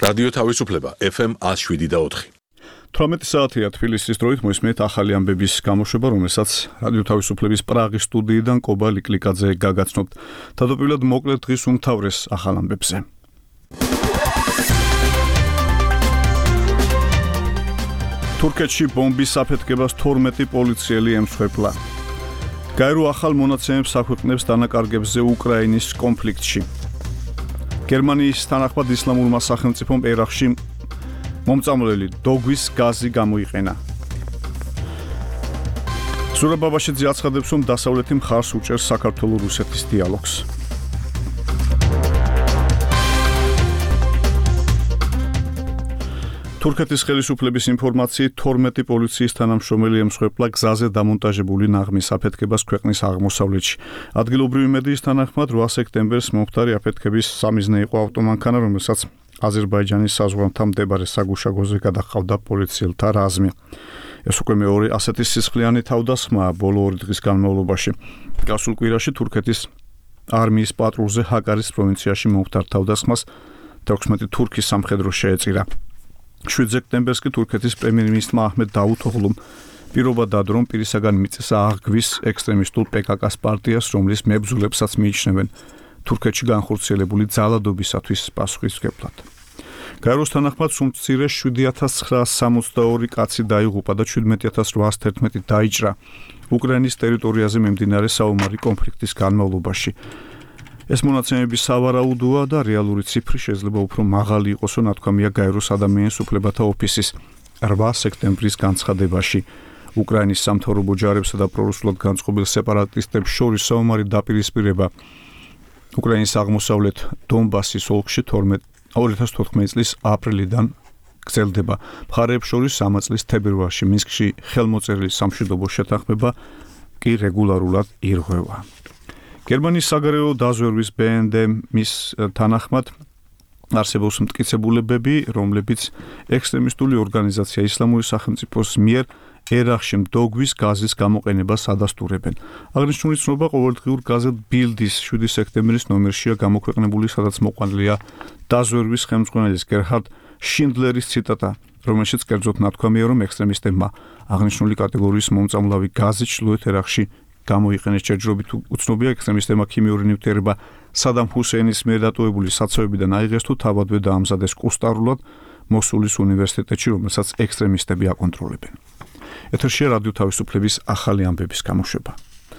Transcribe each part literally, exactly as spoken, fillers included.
რადიო თავისუფლება ეფ ემ one oh seven და four. თვრამეტი საათია თბილისის დროით მოისმენთ ახალი ამბების გამოშვება, რომელსაც რადიო თავისუფლების პრაღის სტუდიიდან კობა ლიკლიკაძე გაგაცნობთ. თავდაპირველად მოკლედ დღის უმთავრეს ახალ ამბებზე. თურქეთში ბომბის საფეთქებას თორმეტი პოლიციელი ემსხვერპლა. გაერო ახალ მონაცემებს აქვეყნებს დანაკარგებზე უკრაინის კონფლიქტში. გერმანიის თანახმად ისლამურმა სახელმწიფომ ერაყში მომწამლელი დოგვის გაზი გამოიყენა. ზურაბ ბაბაშიძე აცხადებს, რომ დასავლეთი მხარს უჭერს საქართველო-რუსეთის დიალოგს. თურქეთის ხელისუფლების ინფორმაციით თორმეტი პოლიციის თანამშრომელი ემსხვერპლა გზაზე დამონტაჟებული ნაღმის აფეთქებას ქვეყნის აღმოსავლეთში. ადგილობრივი მედიის თანახმად რვა სექტემბერს მომხდარი აფეთქების სამიზნე იყო ავტომანქანა, რომელსაც აზერბაიჯანის საზღვართან მდებარე საგუშაგოზე გადაჰყავდა პოლიციელთა რაზმი. ეს უკვე მეორე ასეთი სისხლიანი თავდასხმაა ბოლო ორი დღის განმავლობაში. გასულ კვირაში თურქეთის არმიის პატრულზე ჰაკარის პროვინციაში მომხდარ თავდასხმას თექვსმეტი თურქის სამხედრო შეეწირა. შვიდ სექტემბერს კი თურქეთის პრემიერ-მინისტრმა აჰმედ დავუთოღლუმ პირობა დადო, რომ პირისაგან მიწესა აღგვის ექსტრემისტულ პე კა კას პარტიას, რომლის მებრძოლებსაც მიიჩნევენ თურქეთში განხორციელებული ძალადობისათვის პასუხისმგებლად. გაეროს თანახმად სუმცირე შვიდი ათას ცხრაას სამოცდაორი კაცი დაიღუპა და ჩვიდმეტი ათას რვაას თერთმეტი დაიჭრა უკრაინის ტერიტორიაზე მიმდინარე საომარი კონფლიქტის განმავლობაში. ეს მონაცემები სავარაუდოა და რეალური ციფრი შეიძლება უფრო მაღალი იყოს, ნათქვამია გაეროს ადამიანის უფლებათა ოფისის რვა სექტემბრის განცხადებაში. უკრაინის სამთავრობო ჯარებსა და პრორუსულად განწყობილ სეპარატისტებს შორის საომარი დაპირისპირება უკრაინის აღმოსავლეთ დონბასის ოლქში ორი ათას თოთხმეტი წლის აპრილიდან გრძელდება. მხარეებს შორის ამ წლის თებერვალში მინსკში ხელმოწერილი სამშვიდობო შეთანხმება კი რეგულარულად ირღვევა. გერმანიის საგარეო დაზვერვის ბე ენ დე-ის თანახმად არსებობს მტკიცებულებები, რომლებიც ექსტრემისტული ორგანიზაცია ისლამური სახელმწიფოს მიერ ერაყში მდოგვის გაზის გამოყენებას ადასტურებენ. აღნიშნული ცნობა ყოველდღიურ გაზეთ ბილდის შვიდი სექტემბრის ნომერშია გამოქვეყნებული, სადაც მოყვანილია დაზვერვის ხელმძღვანელის გერჰარდ შინდლერის ციტატა, რომელშიც კერძოდ ნათქვამია, რომ ექსტრემისტებმა აღნიშნული კატეგორიის მომწამლავი გაზი ჩრდილოეთ ერაყში გამოიყენეს. ჯერჯერობით უცნობია ექსტრემისტებმა ქიმიური ნივთიერება სადამ ჰუსეინის მიერ დატოვებული საცავებიდან აიღეს თუ თავადვე დაამზადეს კუსტარულად მოსულის უნივერსიტეტში, რომელსაც ექსტრემისტები აკონტროლებენ. ეთერშია რადიო თავისუფლების ახალი ამბების გამოშვება.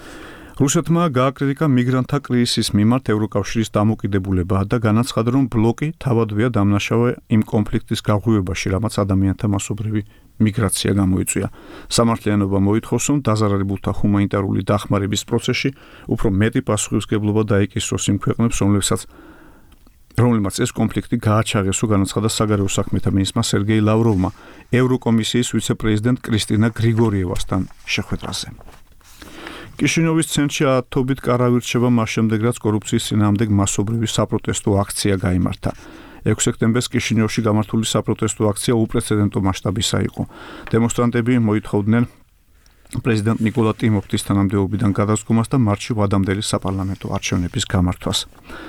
რუსეთმა გააკრიტიკა მიგრანტთა კრიზისის მიმართ ევროკავშირის დამოკიდებულება და განაცხადა, რომ ბლოკი თავადვეა დამნაშავე იმ კონფლიქტის გაღვივებაში, რამაც ადამიანთა მასობრივი მიგრაცია გამოიწვია. სამართლიანობა მოითხოვს, რომ დაზარალებულთა ჰუმანიტარული დახმარების პროცესში უფრო მეტი პასუხისმგებლობა დაიკისროს იმ ქვეყნებს, რომლებსაც რომლებმაც ეს კონფლიქტი გააჩაღეს, განაცხადა საგარეო საქმეთა მინისტრმა სერგეი ლავროვმა ევროკომისიის ვიცე-პრეზიდენტ კრისტინა გრიგორიევასთან შეხვედრაზე. კიშინიოვის ცენტრში ათობით კარავი რჩება მას შემდეგ, რაც კორუფციის წინააღმდეგ მასობრივი საპროტესტო აქცია გაიმართა. ექვსი სექტემბერს კიშინიოვში გამართული საპროტესტო აქცია უპრეცედენტო მასშტაბისა იყო. დემონსტრანტები მოითხოვდნენ პრეზიდენტ ნიკოლა ტიმოფტის თანამდებობიდან გადასცემას და მარტში ვადამდელი საპარლამენტო არჩევნების გამართვას.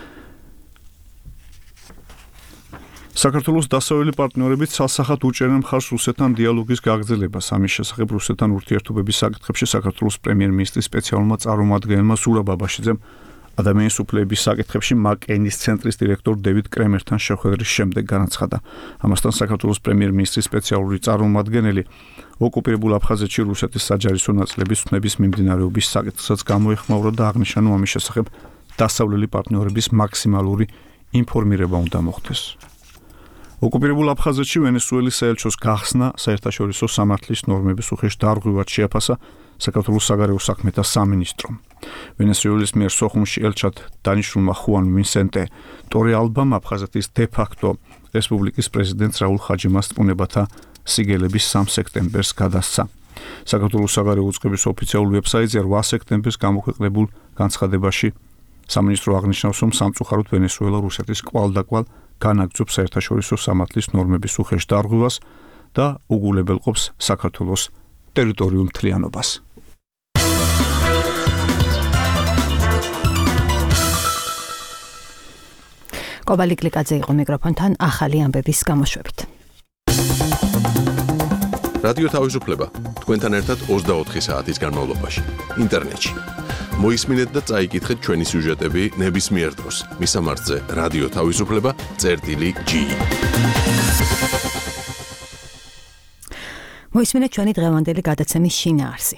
საქართველოს დასავლელი პარტნიორები ცალსახად უჭერენ მხარს რუსეთთან დიალოგის გაგრძელებას. ამის შესახებ რუსეთთან ურთიერთობების საკითხებში საქართველოს პრემიერ-მინისტრის სპეციალურმა წარმომადგენელმა ზურაბ ბაბაშიძემ ადამიანის უფლებების საკითხებში მაკეინის ცენტრის დირექტორ დევიდ კრემერთან შეხვედრის შემდეგ განაცხადა. ამასთან საქართველოს პრემიერ-მინისტრის სპეციალური წარმომადგენელი ოკუპირებულ აფხაზეთში რუსეთის საჯარისო ნაწილების ხმების მიმდინარეობის საკითხსაც გამოეხმაურა და აღნიშნა, რომ ამის შესახებ დასავლელი პარტნიორების მაქსიმალური ინფორმირება უნდა მოხდეს. ოკუპირებულ აფხაზეთში ვენესუელის საელჩოს გახსნა საერთაშორისო სამართლის ნორმების უხეშ დარღვევად შეაფასა საქართველოს საგარეო საქმეთა სამინისტრომ. ვენესუელის მიერ სოხუმში ელჩად დანიშნულმა ხუან ვინსენტე ტორეალბამ აფხაზეთის დე-ფაქტო რესპუბლიკის პრეზიდენტს რაულ ხაჯიმას წმუნებათა სიგელების სამ სექტემბერს გადასცა. საქართველოს საგარეო უწყების ოფიციალურ ვებსაიტზე რვა სექტემბერს გამოქვეყნებულ განცხადებაში სამინისტრო აღნიშნავს, რომ სამწუხაროდ ვენესუელა რუსეთის კვალდაკვალ განაგრძობს საერთაშორისო სამართლის ნორმების უხეშ დარღვევას და უგულებელყოფს საქართველოს ტერიტორიულ მთლიანობას. კობალი გლიკაძე იყო მიკროფონთან ახალი ამბების გამოშვებით. რადიო თავისუფლება თქვენთან ერთად ოცდაოთხი საათის განმავლობაში ინტერნეტში. მოისმინეთ და წაიკითხეთ ჩვენი სიუჟეტები ნებისმიერ დროს. მისამართზე რადიო თავისუფლება წერტილი ჯი. მოისმინეთ ჩვენი დღევანდელი გადაცემის შინაარსი.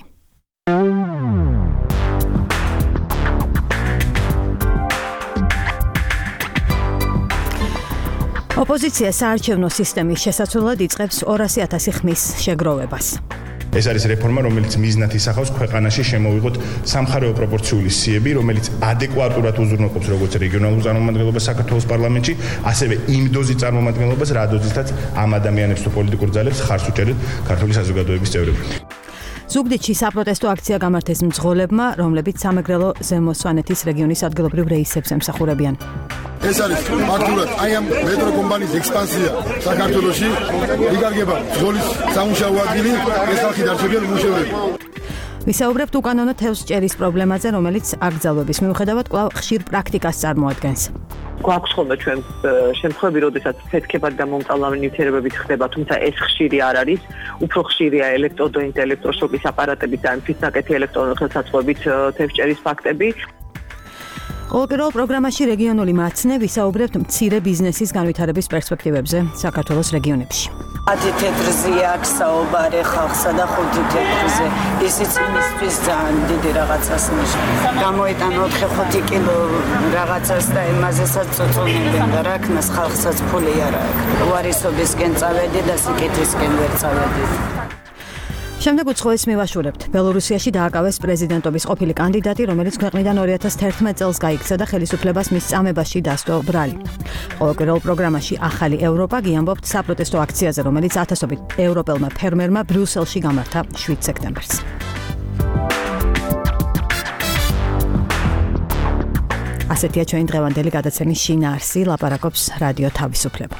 ოპოზიცია საარჩევნო სისტემის შესაცვლელად იწყებს ორასი ათასი ხმის შეგროვებას. ეს არის რეფორმა, რომელიც მიზნად ისახავს ქვეყანაში შემოვიღოთ სამხარეო პროპორციული სიები, რომელიც ადეკვატურად უზრუნველყოფს როგორც რეგიონალურ წარმომადგენლობას საქართველოს პარლამენტში, ასევე იმ დოზის წარმომადგენლობას, რა დოზითაც ამ ადამიანებს თუ პოლიტიკურ ძალებს ხარს უჭერთ ქართული საზოგადოების წევრები. ზუგდიდში საპროტესტო აქცია გამართეს მძღოლებმა, რომლებიც სამეგრელო ზემო სვანეთის რეგიონის ადგილობრივ რეისებს ემსახურებიან. ეს არის ფაქტურად აი ამ მეტრო კომპანიის ექსპანსია საქართველოში, იგარგება ბრძოლის სამუშაო ადგილი, ეს ხალხი დარჩებიან მუშაობები. ვისაუბრებთ უკანონო თევზჭერის პრობლემაზე, რომელიც აკრძალვების მიუხედავად კვლავ ხშირ პრაქტიკას წარმოადგენს. გვაქვს ხოლმე ჩვენ შემთხვევები, როდესაც ფეთქებად და მომწალავი ნივთიერებებით ხდება, თუმცა ეს ხშირი არ არის. უფრო ხშირია ელექტროდოინტ, ელექტროშოკის აპარატებით და ფიცნაკეთი ელექტრონული ხელსაწყოებით თევზჭერის ფაქტები. ყოველკვირეულ პროგრამაში რეგიონული მაცნე ვისაუბრებთ მცირე ბიზნესის განვითარების პერსპექტივებზე საქართველოს რეგიონებში. ათი თეთრზე აქვს საუბარი ხალხსა და ხუთი თეთრზე. ისიც იმისთვის ძალიან დიდი რაღაცას ნიშნავს. გამოიტან ოთხი ხუთი კილო რაღაცას და იმაზესაც წუწუნებენ და რა ქნას ხალხსაც ფული არ აქვს. უარისობისკენ წავედი და სიკეთისკენ ვერ წავედი. შემდეგ უცხოეთს მივაშურებთ. ბელორუსიაში დააკავეს პრეზიდენტობის ყოფილი კანდიდატი, რომელიც ქვეყნიდან ორი ათას თერთმეტ წელს გაიქცა და ხელისუფლებას მის წამებაში დასდო ბრალი. ყოველკვირეულ პროგრამაში ახალი ევროპა გიამბობთ საპროტესტო აქციაზე, რომელიც ათასობით ევროპელმა ფერმერმა ბრიუსელში გამართა შვიდ სექტემბერს. ასეთია ჩვენი დღევანდელი გადაცემის შინაარსი, ლაპარაკობს რადიო თავისუფლება.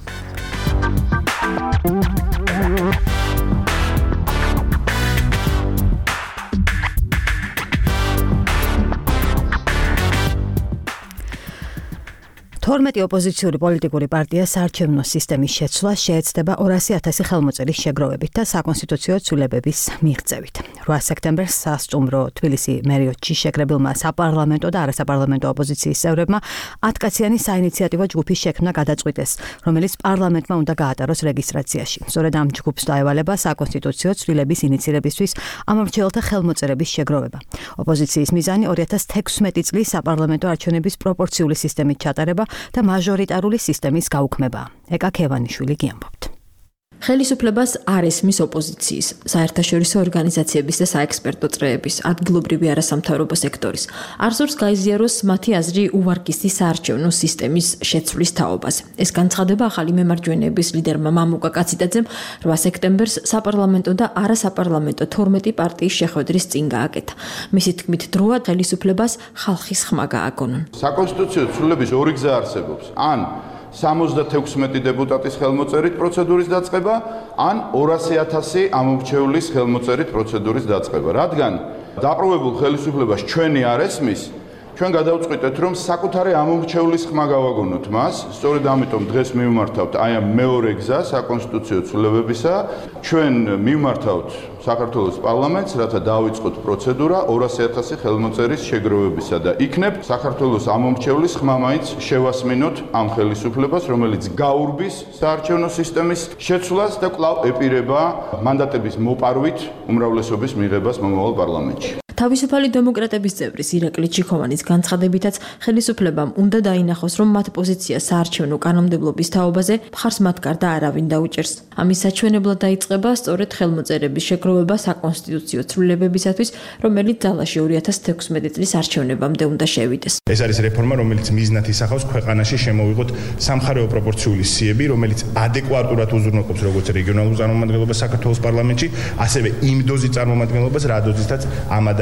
თორმეტი ოპოზიციური პოლიტიკური პარტია საარჩევნო სისტემის შეცვლას შეეცდება ორასი ათასი ხელმოწერის შეგროვებით და საკონსტიტუციო ცვლილებების მიღწევით. რვა სექტემბერს სასტუმრო თბილისი მერიოტში შეკრებილმა საპარლამენტო და არასაპარლამენტო ოპოზიციის წევრებმა ათკაციანი საინიციატივო ჯგუფის შექმნა გადაწყვიტეს, რომელიც პარლამენტმა უნდა გაატაროს რეგისტრაციაში. სწორედ ამ ჯგუფს დაევალება საკონსტიტუციო ცვლილების ინიცირებისთვის ამორჩეველთა ხელმოწერების შეგროვება. ოპოზიციის მიზანი ორი ათას თექვსმეტი წლის საპარლამენტო არჩევნების პროპორციული სისტემით ჩატარება და მაჟორიტარული სისტემის გაუქმება. ეკა ქევანიშვილი გიამბობთ. ხელისუფლებას არ ესმის ოპოზიციის, საერთაშორისო ორგანიზაციების და საექსპერტო წრეების, ადგილობრივი არასამთავრობო სექტორის. არ ზურს გაიზიაროს მათი აზრი უვარგისის საარჩევნო სისტემის შეცვლის თაობაზე. ეს განცხადება ახალი მემარჯვენეების ლიდერმა მამუკა კაციტაძემ რვა სექტემბერს საპარლამენტო და არასაპარლამენტო თორმეტი პარტიის შეხვედრის წინ გააკეთა. მისი თქმით, დროა ხელისუფლებას ხალხის ხმა გააგონონ. საკონსტიტუციო ცვლილების ორი გზა არსებობს. ან სამოცდათექვსმეტი დეპუტატის ხელმოწერით პროცედურის დაწყება, ან ორასი ათასი ამორჩეულის ხელმოწერით პროცედურის დაწყება. რადგან დაპრობებულ ხელისუფლებას ჩვენი არ ესმის, ჩვენ გადავწყვიტეთ, რომ საკუთარი ამორჩეულის ხმა გავაგონოთ მას. სწორედ ამიტომ დღეს მივმართავთ აი ამ მეორე გზა საკონსტიტუციო ცვლილებებისა. ჩვენ მივმართავთ საქართველოს პარლამენტს, რათა დავიწყოთ პროცედურა ორასი ათასი ხელმოწერის შეგროვებისა და იქნებ საქართველოს ამორჩევლის ხმა მაინც შევასმინოთ ამ ხელისუფლებას, რომელიც გაურბის საარჩევნო სისტემის შეცვლას და კვლავ ეპირება მანდატების მოპარვით უმრავლესობის მიღებას მომავალ პარლამენტში. თავისუფალი დემოკრატების წევრის ირაკლი ჩიქოვანის განცხადებითაც ხელისუფლებამ უნდა დაინახოს, რომ მათ პოზიცია საარჩევნო კანონმდებლობის თაობაზე მხარს მათ გარდა არავინ დაუჭერს. ამის საჩვენებლად დაიწყება სწორედ ხელმოწერების შეგროვება საკონსტიტუციო ცვლილებებისათვის, რომელიც ძალაში ორი ათას თექვსმეტი წლის არჩევნებამდე უნდა შევიდეს. ეს არის რეფორმა, რომელიც მიზნად ისახავს ქვეყანაში შემოვიღოთ სამხარეო პროპორციული სიები, რომელიც ადეკვატურად უზრუნველყოფს როგორც რეგიონალურ წარმომადგენლობას საქართველოს პარლამენტში, ასევე იმ დოზის წარმომადგენლობას, რა დოზითაც ამ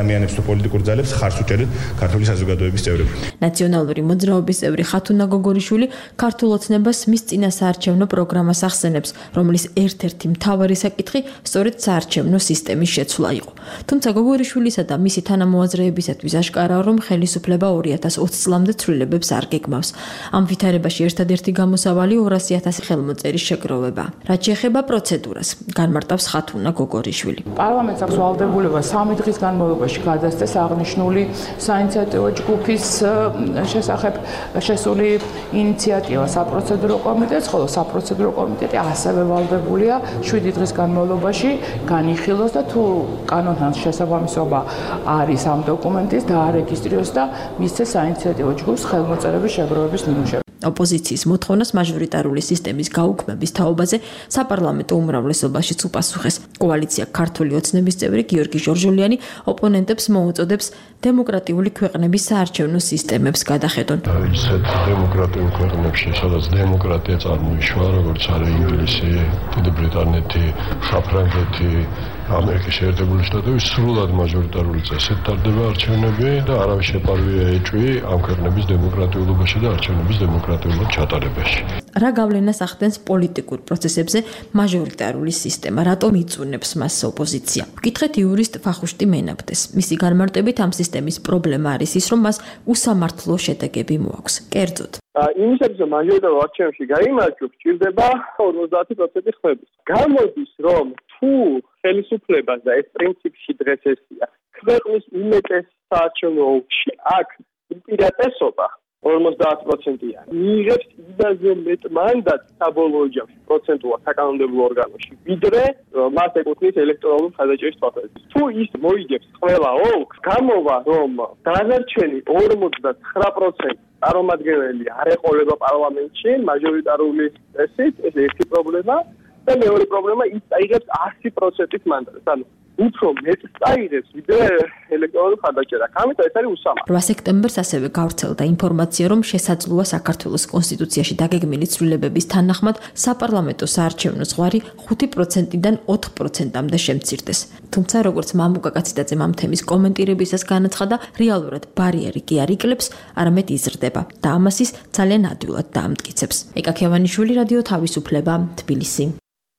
ადამიანებს თუ პოლიტიკურ ძალებს ხარს უჭერეთ ქართული საზოგადოების წევრები. ნაციონალური მოძრაობის წევრი ხათუნა გოგორიშვილი ქართულ ოცნებას მის წინა საარჩევნო პროგრამას ახსენებს, რომლის ერთ-ერთი მთავარი საკითხი სწორედ საარჩევნო სისტემის შეცვლა იყო. თუმცა გოგორიშვილისა და მისი თანამოაზრეებისათვის აშკარაა, რომ ხელისუფლება ორი ათას ოცი წლამდე ცვლილებებს არ გეგმავს. ამ ვითარებაში ერთადერთი გამოსავალი ორასი ათასი ხელმოწერის შეგროვება. რაც შეეხება პროცედურას, განმარტავს ხათუნა გოგორიშვილი. პარლამენტს აქვს ვალდებულება სამი დღის განმავლობაში გადასცეს აღნიშნული საინიციატივო ჯგუფის შესახებ შესული ინიციატივა საპროცედურო კომიტეტს, ხოლო საპროცედურო კომიტეტი ასევე ვალდებულია შვიდი დღის განმავლობაში განიხილოს და თუ კანონთან შესაბამისობა არის ამ დოკუმენტის დაარეგისტრიროს და მისცეს საინიციატივო ჯგუფს ხელმოწერების შეგროვების ნიმუშები. ოპოზიციის მოთხოვნას მაჟორიტარული სისტემის გაუქმების თაობაზე საპარლამენტო უმრავლესობაშიც უპასუხეს. კოალიცია ქართული ოცნების წევრი გიორგი ჟორჟოლიანი ოპონენტებს მოუწოდებს დემოკრატიული ქვეყნების საარჩევნო სისტემებს გადახედონ. ისეთ დემოკრატიულ ქვეყნებში, სადაც დემოკრატია წარმოიშვა, როგორც არის ინგლისი, დიდი ბრიტანეთი, საფრანგეთი, ამერიკის შეერთებული შტატები, სრულად მაჟორიტარული წესით ტარდება არჩევნები და არავის შეპარვია ეჭვი ამ ქვეყნების დემოკრატიულობაში და არჩევნების დემოკრატიულად ჩატარებაში. რა გავლენას ახდენს პოლიტიკურ პროცესებზე მაჟორიტარული სისტემა, რატომ იწუნებს მას ოპოზიცია? ვკითხეთ იურისტ ვახუშტი მენაბდეს. მისი განმარტებით ამ სისტემის პრობლემა არის ის, რომ მას უსამართლო შედეგები მოაქვს. კერძოდ იმისათვის რომ მაჟორიტარულ არჩევნებში გაიმარჯვოს, ჭირდება ორმოცდაათი პროცენტი ხმების. გამოდის რომ თუ ხელისუფლებას და ეს პრინციპში დღეს ესია, ქვეყნის უმეტეს საარჩევნო ოლქში აქ უპირატესობა ორმოცდაათი პროცენტიანი. მიიღებს იმაზე მეტ მანდატს საბოლოო ჯამში პროცენტულად საკანონმდებლო ორგანოში, ვიდრე მას ეკუთვნის ელექტრონული მხარდაჭერის თვალსაზრისით. თუ ის მოიგებს ყველა ოლქს, გამოვა რომ დანარჩენი ორმოცდათხრა პროცენტი წარმომადგენელი არ ეყოლება პარლამენტში მაჟორიტარული წესით, ეს ერთი პრობლემა და მეორე პრობლემა ის წაიღებს ასი პროცენტის მანდატს. ანუ უფრო მეტ წაიღებს ვიდრე ელექტრონული მხარდაჭერა. ამიტომ ეს არის უსამართლო. რვა სექტემბერს ასევე გავრცელდა ინფორმაცია, რომ შესაძლოა საქართველოს კონსტიტუციაში დაგეგმილი ცვლილებების თანახმად საპარლამენტო საარჩევნო ზღვარი ხუთი პროცენტიდან ოთხ პროცენტამდე შემცირდეს. თუმცა როგორც მამუკა კაციდაძე ამ თემის კომენტირებისას განაცხადა, რეალურად ბარიერი კი არ იკლებს, არამედ იზრდება და ამას ის ძალიან ადვილად დაამტკიცებს. ეკა ქევანიშვილი, რადიო თავისუფლება, თბილისი.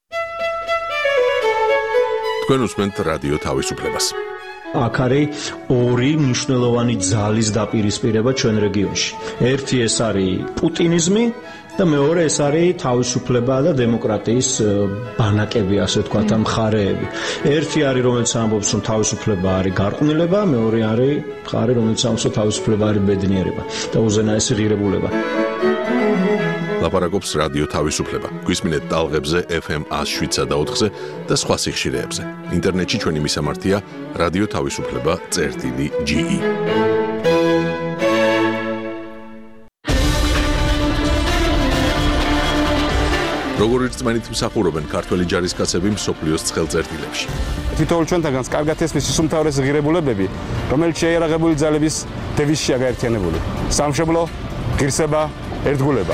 თქვენ უსმენთ რადიო თავისუფლებას. აქ არის ორი მნიშვნელოვანი ძალის დაპირისპირება ჩვენ რეგიონში. ერთი ეს არის პუტინიზმი და მეორე ეს არის თავისუფლება და დემოკრატიის ბანაკები, ასე ვთქვათ, ამ მხარეები. ერთი არის, რომელიც ამბობს, რომ თავისუფლება არის გარყვნილება, მეორე არის მხარე, რომელიც ამბობს, რომ თავისუფლება არის ბედნიერება და უზენაესი ღირებულება. ლაპარაკობს რადიო თავისუფლება. გვისმინეთ ტალღებზე ეფ ემ ას შვიდსა და ოთხზე და სხვა სიხშირეებზე. ინტერნეტში ჩვენი მისამართია რადიო თავისუფლება წერტილი ჯი ი. როგორ რწმენით მსახურობენ ქართველი ჯარისკაცები მსოფლიოს ცხელწერტილებში. თითოეულ ჩვენთანაც კარგად ესმის ის უმთავრესი ღირებულებები, რომელიც შეიარაღებული ძალების დევიზშია გაერთიანებული. სამშობლო, ღირსება, ერთგულება.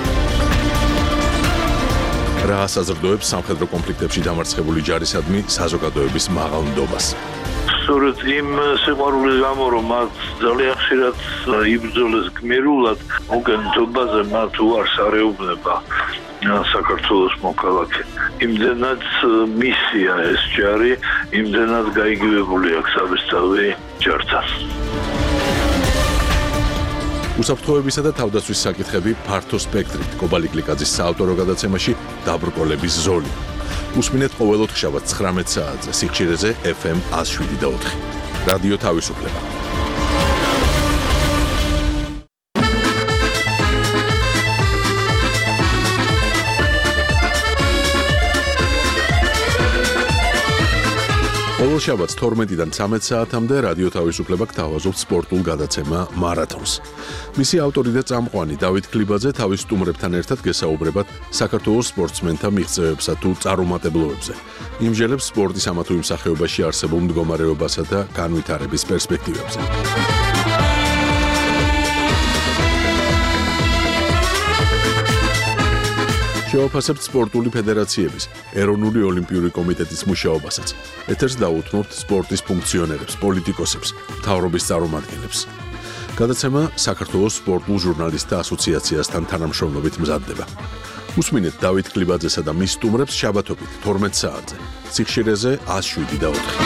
რა საზრდოებს სამხედრო კონფლიქტებში დამარცხებული ჯარისადმი საზოგადოების მაღალ ნდობას. სწორედ იმ სიყვარულის გამო, რომ მათ ძალიან ხშირად იბრძოლეს გმირულად, მოგენთობაზე მათ უარს არეუბნება საქართველოს მოქალაქე. იმდენად მისია ეს ჯარი, იმდენად გაიგივებული აქვს საბესთავი ჯართან. უსაფრთხოებისა და თავდაცვის საკითხები ფართო სპექტრით. კობალი კლიკაძის საავტორო გადაცემაში დაბრკოლების ზოლი. უსმინეთ ყოველ ოთხშაბათს ცხრამეტ საათზე სიხშირეზე ეფ ემ ას შვიდი და ოთხი. რადიო თავისუფლება. ყოველ შაბათს თორმეტიდან ცამეტ საათამდე რადიო თავისუფლება გთავაზობთ სპორტულ გადაცემა მარათონს. მისი ავტორი და წამყვანი დავით ქლიბაძე თავის სტუმრებთან ერთად გესაუბრებათ საქართველოს სპორტსმენთა მიღწევებსა თუ წარუმატებლობებზე. იმჟელებს სპორტის ამა თუ იმ სახეობაში არსებულ მდგომარეობასა და განვითარების პერსპექტივებზე. შევაფასებთ სპორტული ფედერაციების, ეროვნული ოლიმპიური კომიტეტის მუშაობასაც. ეთერს დაუთმობთ სპორტის ფუნქციონერებს, პოლიტიკოსებს, მთავრობის წარმომადგენლებს. გადაცემა საქართველოს სპორტულ ჟურნალისტთა ასოციაციასთან თანამშრომლობით მზადდება. უსმინეთ დავით გლიბაძესა და მის სტუმრებს შაბათობით თორმეტ საათზე. სიხშირეზე ათს შვიდი და ოთხი.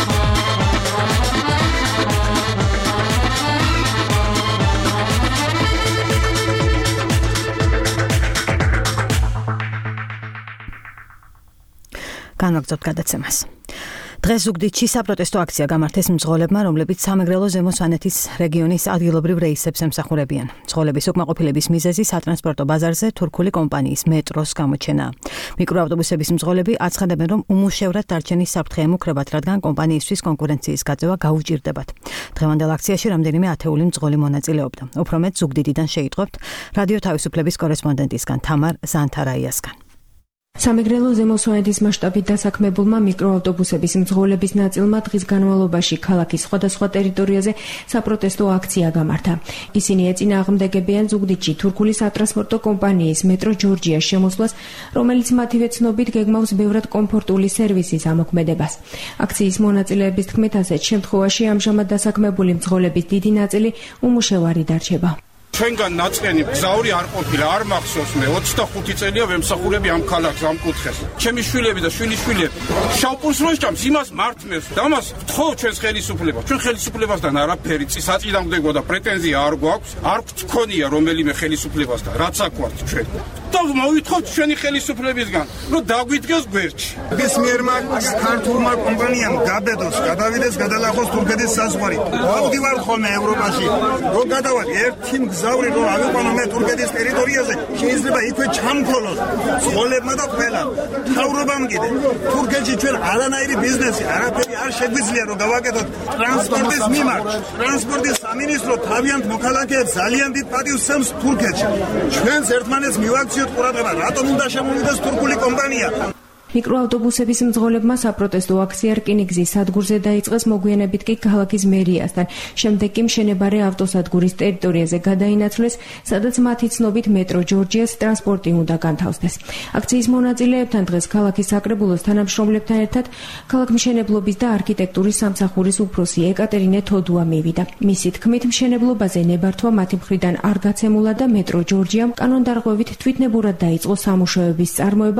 განვაგრძობთ გადაცემას. დღეს ზუგდიდში საპროტესტო აქცია გამართეს მძღოლებმა, რომლებიც სამეგრელო ზემო სვანეთის რეგიონის ადგილობრივ რეისებს ემსახურებიან. მძღოლების უკმაყოფილების მიზეზი სატრანსპორტო ბაზარზე თურქული კომპანიის მეტროს გამოჩენაა. მიკროავტობუსების მძღოლები აცხადებენ, რომ უმუშევრად დარჩენის საფრთხე ემუქრებათ, რადგან კომპანიისთვის კონკურენციის გაწევა გაუჭირდებათ. დღევანდელ აქციაში რამდენიმე ათეული მძღოლი მონაწილეობდა. უფრო მეტ ზუგდიდიდან შეიტყვებთ რადიო თავისუფლების კორესპონდენტისგან თამარ ზანთარაიასგან. სამეგრელო ზემო სვანეთის მასშტაბით დასაქმებულმა მიკროავტობუსების მძღოლების ნაწილმა დღის განმავლობაში ქალაქის სხვადასხვა ტერიტორიაზე საპროტესტო აქცია გამართა. ისინი ეწინააღმდეგებიან ზუგდიდში თურქული სატრანსპორტო კომპანიის მეტრო ჯორჯიას შემოსვლას, რომელიც მათივე ცნობით გეგმავს ბევრად კომფორტული სერვისის ამოქმედებას. აქციის მონაწილეების თქმით, ასეთ შემთხვევაში ამჟამად დასაქმებული მძღოლების დიდი ნაწილი უმუშევარი დარჩება. ჩვენგან ნაწყენი გზაური არ ყოფილა, არ მახსოვს მე ოცდახუთი წელია ვემსახურები ამ ქალაქს ამ კუთხეს. ჩემი შვილები და შვილიშვილები შავპურს რო სჭამს, იმას მართმევს და ამას ვთხოვ ჩვენს ხელისუფლებას. ჩვენ ხელისუფლებასთან არაფერი წინააღმდეგობა და პრეტენზია არ გვაქვს, არ გქონია რომელიმე ხელისუფლებასთან, რაც აქ ვართ ჩვენ. და მოვითხოვთ ჩვენი ხელისუფლებისგან, რომ დაგვიდგეს გვერდში. ეს მიერმა ქართულმა კომპანიამ გაბედოს, გადავიდეს გადალახოს თურქეთის საზღვარი. ავდივარ ხოლმე ევროპაში. რო გადავალ ერთი მგზავრი რო ავიყვანო მე თურქეთის ტერიტორიაზე, შეიძლება იქვე ჩამქოლოს. სხოლებმა და ყველა. თავრობამ კიდე. თურქეთში ჩვენ არანაირი ბიზნესი, არაფერი არ შეგვიძლია რომ გავაკეთოთ ტრანსპორტის მიმართ. ტრანსპორტის სამინისტრო თავიანთ მოქალაქეებს ძალიან დიდ პატივს სცემს თურქეთში. ჩვენს ერთმანეთს მივაქციოთ ყურადღება, რატომ უნდა შემოვიდეს თურქული კომპანია? მიკროავტობუსების მძღოლებმა საპროტესტო აქცია რკინიგზის სადგურზე დაიწყეს, მოგვიანებით კი ქალაქის მერიასთან. შემდეგ კი მშენებარე ავტოსადგურის ტერიტორიაზე გადაინაცვლეს, სადაც მათი ცნობით მეტრო ჯორჯიას ტრანსპორტი უნდა განთავსდეს. აქციის მონაწილეებთან დღეს ქალაქის საკრებულოს თანამშრომლებთან ერთად ქალაქმშენებლობის და არქიტექტურის სამსახურის უფროსი ეკატერინე თოდუა მივიდა. მისი თქმით, მშენებლობაზე ნებართვა მათი მხრიდან არ გაცემულა და მეტრო ჯორჯიამ კანონდარღვევით თვითნებურად დაიწყო სამუშაოების წარმოება.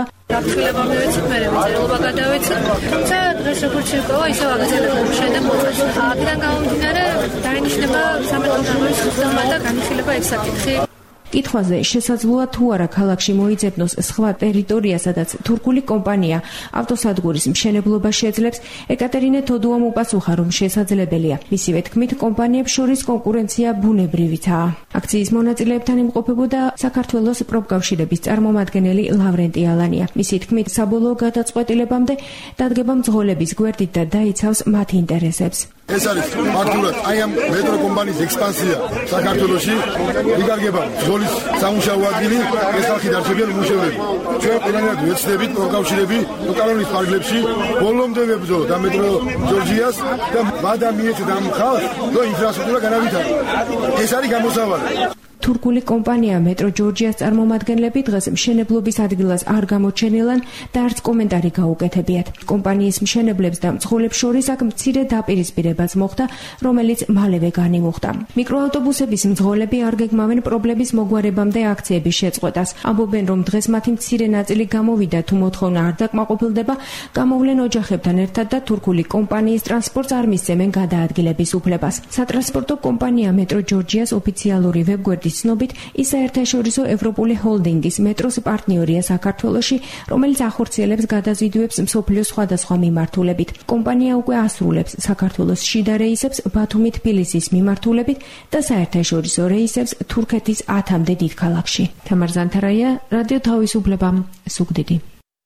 მერე წერილობა გადავეცი და დღეს როგორც შეყოლა ისევ აგრძელებდა შემდეგ მოწეს. აქედან გამომდინარე დაინიშნება სამეფო დარბაზის სისტემა და განიხილება ეს საკითხი. კითხვაზე შესაძლოა თუ არა ქალაქში მოიძებნოს სხვა ტერიტორია, სადაც თურქული კომპანია ავტოსადგურის მშენებლობა შეძლებს, ეკატერინე თოდუამ უპასუხა, რომ შესაძლებელია. მისივე თქმით, კომპანიებს შორის კონკურენცია ბუნებრივიცაა. აქციის მონაწილეებთან იმყოფებოდა საქართველოს პროფკავშირების წარმომადგენელი ლავრენტი ალანია. მისი თქმით, საბოლოო გადაწყვეტილებამდე დადგება მძღოლების გვერდით და დაიცავს მათ ინტერესებს. ეს არის მართულად აი ამ მეტრო კომპანიის ექსპანსია საქართველოში, იგარგება მძღოლის სამუშაო ადგილი, ეს ხალხი დარჩებიან უმუშევრები. ჩვენ ყველანაირად ვეცდებით პროფკავშირები კანონის ფარგლებში ბოლომდე ვებრძოლოთ ამ მეტრო ჯორჯიას და ვადა მიეცეთ ამ ხალხს, რომ ინფრასტრუქტურა განავითარო. ეს არის გამოსავალი. თურქული კომპანია მეტრო ჯორჯიას წარმომადგენლები დღეს მშენებლობის ადგილას არ გამოჩენილან და არც კომენტარი გაუკეთებიათ. კომპანიის მშენებლებს და მძღოლებს შორის აქ მცირე დაპირისპირებაც მოხდა, რომელიც მალევე განიმუხტა. მიკროავტობუსების მძღოლები არ გეგმავენ პრობლემის მოგვარებამდე აქციების შეწყვეტას. ამბობენ, რომ დღეს მათი მცირე ნაწილი გამოვიდა, თუ მოთხოვნა არ დაკმაყოფილდება, გამოვლენ ოჯახებთან ერთად და თურქული კომპანიის ტრანსპორტს არ მისცემენ გადაადგილების უფლებას. სატრანსპორტო კომპანია მეტრო ჯორჯიას ოფიციალური ვებგვერდის ცნობით, ის საერთაშორისო ევროპული ჰოლდინგის მეტროს პარტნიორია საქართველოში, რომელიც ახორციელებს გადაზიდვებს მსოფლიოს სხვადასხვა მიმართულებით. კომპანია უკვე ასრულებს საქართველოს შიდა რეისებს ბათუმი-თბილისის მიმართულებით და საერთაშორისო რეისებს თურქეთის ათამდე დიდ ქალაქში. თამარ ზანთარაია, რადიო თავისუფლება, ზუგდიდი.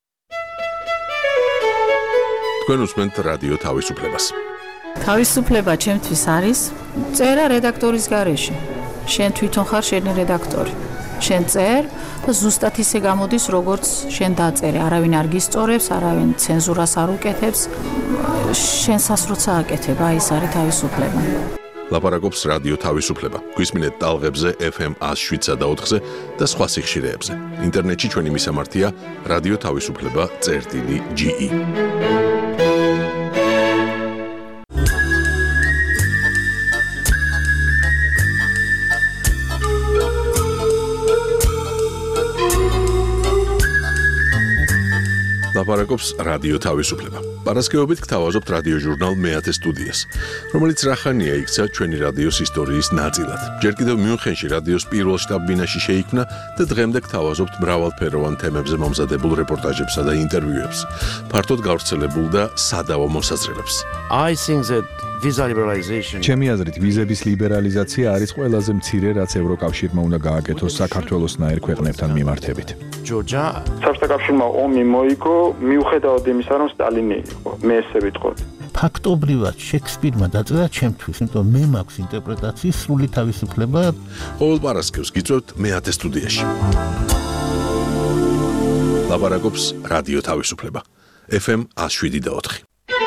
თქვენ უსმენთ რადიო თავისუფლებას. თავისუფლება ჩემთვის არის წერა რედაქტორის გარეშე. შენ თვითონ ხარ შენი რედაქტორი. შენ წერ და ზუსტად ისე გამოდის, როგორც შენ დაწერე. არავინ არ გისწორებს, არავინ ცენზურას არ უკეთებს. შენ სასროცა აკეთებ, აი ეს არის თავისუფლება. ლაპარაკობს რადიო თავისუფლება. გვისმინეთ ტალღებზე ეფ ემ one oh seven და ოთხზე და სხვა სიხშირეებზე. ინტერნეტში ჩვენი მისამართია რადიო თავისუფლება წერტილი ჯი ი. ლაპარაკობს რადიო თავისუფლება. პარასკევობით გთავაზობთ რადიო ჟურნალ მეათე სტუდიას, რომელიც რახანია იქცა ჩვენი რადიოს ისტორიის ნაწილად. ჯერ კიდევ მიუნხენში რადიოს პირველ შტაბ-ბინაში შეიქმნა და დღემდე გთავაზობთ მრავალფეროვან თემებზე მომზადებულ რეპორტაჟებსა და ინტერვიუებს, ფართოდ გავრცელებულ და სადავო მოსაზრებებს. I think that visa liberalization ჩემი აზრით ვიზების ლიბერალიზაცია არის ყველაზე მცირე, რაც ევროკავშირმა უნდა გააკეთოს საქართველოსნაირ ქვეყნებთან მიმართებით. Georgia საბჭოთა კავშირმა ომი მოიგო მიუხედავად იმისა, რომ სტალინი იყო. მე ესე ვიტყოდი. ფაქტობრივად შექსპირმა დაწერა ჩემთვის, იმიტომ მე მაქვს ინტერპრეტაციის სრული თავისუფლება. ყოველ პარასკევს გიწევთ მეათე სტუდიაში. ლაპარაკობს რადიო თავისუფლება. ეფ ემ one oh seven და ოთხ.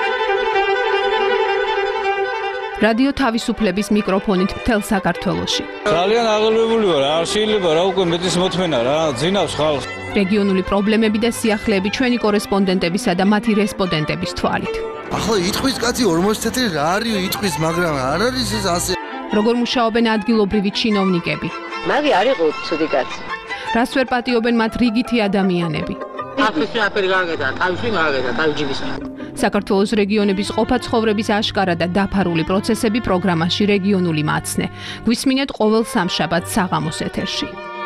რადიო თავისუფლების მიკროფონით მთელ საქართველოში. ძალიან აღელვებული ვარ, არ შეიძლება რა უკვე მეტის მოთმენა რა, ძინავს ხალხს. რეგიონული პრობლემები და სიახლეები ჩვენი კორესპონდენტებისა და მათი რესპონდენტების თვალით. ახლა იტყვის კაცი ორმოცი წელი რა არის იტყვის, მაგრამ არ არის ეს ასე. როგორ მუშაობენ ადგილობრივი ჩინოვნიკები? მაგი არ იყო ცუდი კაცი. რას ვერ პატიობენ მათ რიგითი ადამიანები? აფრიკა აფერი გაგედა, თავში გაგედა, თავჯიბის. საქართველოს რეგიონების ყოფა-ცხოვრების აშკარა და დაფარული პროცესები პროგრამაში რეგიონული მაცნე. გვისმინეთ ყოველ სამშაბათს საღამოს ეთერში.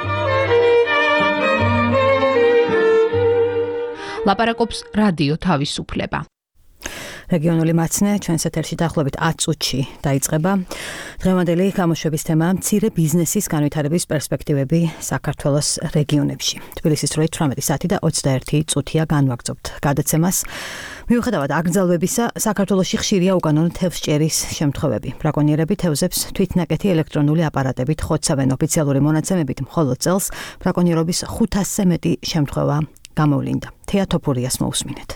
ლაპარაკობს რადიო თავისუფლება. რეგიონული მაცნე ჩვენს ეთერში დაახლოებით ათ წუთში დაიწყება. დღევანდელი გამოშვების თემაა მცირე ბიზნესის განვითარების პერსპექტივები საქართველოს რეგიონებში. თბილისის რვა თვრამეტი საათი და ოცდაერთი წუთია განვაგრძობთ გადაცემას. მიუხედავად აკრძალვებისა, საქართველოში ხშირია უკანონო თევზჭერის შემთხვევები. ბრაკონიერები თევზებს თვითნაკეთი ელექტრონული აპარატებით ხოცავენ. ოფიციალური მონაცემებით მხოლოდ წელს ბრაკონიერობის ხუთასზე მეტი შემთხვევა გამოვლინდა. თეა თოფურიას მოусმინეთ.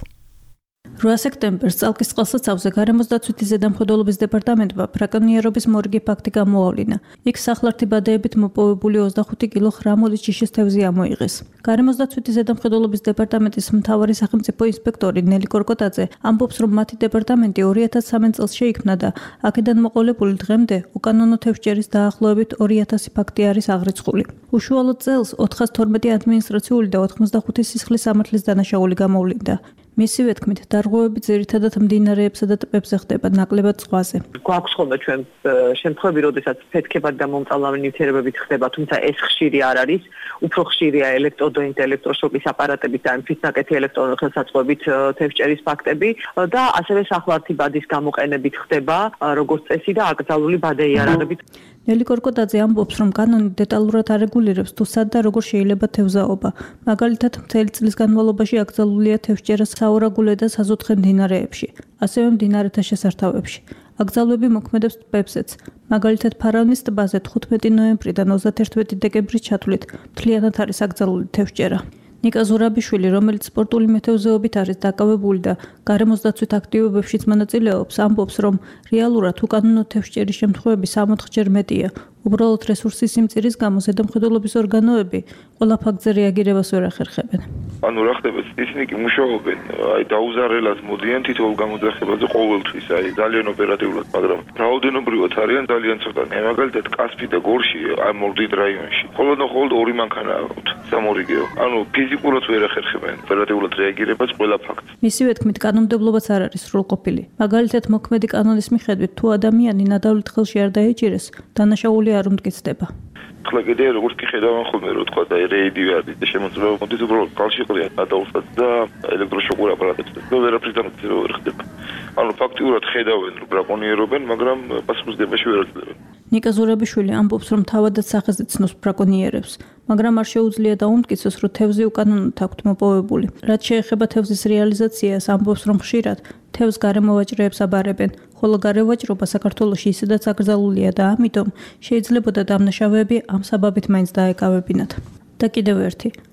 რვა სექტემბერს წალკისწყალსა ცავზე გარემოს დაცვითი ზედამხედველობის დეპარტამენტმა ბრაკონიერობის მორიგი ფაქტი გამოავლინა. იქ სახლართი ბადეებით მოპოვებული ოცდახუთი კილო ხრამული ჯიშის თევზი ამოიღეს. გარემოს დაცვითი ზედამხედველობის დეპარტამენტის მთავარი სახელმწიფო ინსპექტორი ნელი კორკოტაძე ამბობს, რომ მათი დეპარტამენტი ორი ათას სამი წელს შეიქმნა და აქედან მოყოლებული დღემდე უკანონო თევზჭერის დაახლოებით ორი ათასი ფაქტი არის აღრიცხული. უშუალოდ წელს ოთხას თორმეტი ადმინისტრაციული და ოთხმოცდახუთი სისხლის სამართლის დანაშაული გამოვლინდა. მისივე თქმით, დარღვევები ძირითადად მდინარეებსა და ტბებზე ხდება, ნაკლებად ზღვაზე. გვაქვს ხოლმე ჩვენ შემთხვევები, როდესაც ფეთქებად და მომწალავი ნივთიერებებით ხდება, თუმცა ეს ხშირი არ არის. უფრო ხშირია ელექტროდოინტ ელექტროშოკის აპარატებით და თვითნაკეთი ელექტრონული ხელსაწყოებით თევზჭერის ფაქტები და ასევე სახლართი ბადის გამოყენებით ხდება, როგორც წესი და აკრძალული ბადეიარაღებით. ნელი კორკოტაძე ამბობს, რომ კანონი დეტალურად არეგულირებს თუ სად და როგორ შეიძლება თევზაობა. მაგალითად, მთელი წლის განმავლობაში აკრძალულია თევზჭერა საურაგულე და საზოთხე მდინარეებში, ასევე მდინარეთა შესართავებში. აკრძალვები მოქმედებს ტბებზეც. მაგალითად, ფარავნის ტბაზე თხუთმეტი ნოემბრიდან ოცდაერთი დეკემბრის ჩათვლით მთლიანად არის აკრძალული თევზჭერა. ნიკა ზურაბიშვილი, რომელიც სპორტული მეთევზეობით არის დაკავებული და გარემოს დაცვით აქტივობებშიც მონაწილეობს, ამბობს, რომ რეალურად უკანონო თევზჭერის შემთხვევები სამოთხჯერ მეტია. უბრალოდ რესურსის სიმწირის გამო ზედამხედველობის ორგანოები ყველა ფაქტზე რეაგირებას ვერ ახერხებენ. ანუ რა ხდება, ისინი კი მუშაობენ, აი დაუზარელად მოდიან თითოეულ გამოძახებაზე ყოველთვის, აი ძალიან ოპერატიულად, მაგრამ რაოდენობრივად არიან ძალიან ცოტა. აი მაგალითად, კასპი და გორში, აი მორდით რაიონში. მხოლოდ მხოლოდ ორი მანქანა აქვთ, სამორიგეო. ანუ ფიზიკურად ვერ ახერხებენ ოპერატიულად რეაგირებას ყველა ფაქტს. მისივე თქმით, კანონმდებლობაც არ არის სრულყოფილი. მაგალითად, მოქმედი კანონის მიხედვით, თუ ადამიანი ნადავლით ხელში არ დაეჭირეს, დანაშაული არ უმტკიცდება. ახლა კიდე როგორც კი ხედავენ ხოლმე რომ თქვა და რეიდი არის და შემოწმება მოდის უბრალოდ კალში ყრიან გადაუსვათ და ელექტროშოკურ აპარატებს და ვერაფრის დამოკიდებულება ვერ ხდება. ანუ ფაქტიურად ხედავენ რომ ბრაკონიერობენ, მაგრამ პასუხისმგებაში ვერ აძლევენ. ნიკა ზურაბიშვილი ამბობს, რომ თავადაც სახეზე ცნობს ბრაკონიერებს, მაგრამ არ შეუძლია დაუმტკიცოს, რომ თევზი უკანონოდ აქვთ მოპოვებული. რაც შეეხება თევზის რეალიზაციას, ამბობს, რომ ხშირად თევზს გარემოვაჭრეებს აბარებენ, ხოლო გარევაჭრობა საქართველოში ისედაც აკრძალულია და ამიტომ შეიძლებოდა დამნაშავეები ამ საბაბით მაინც დაეკავებინათ. და კიდევ ერთი,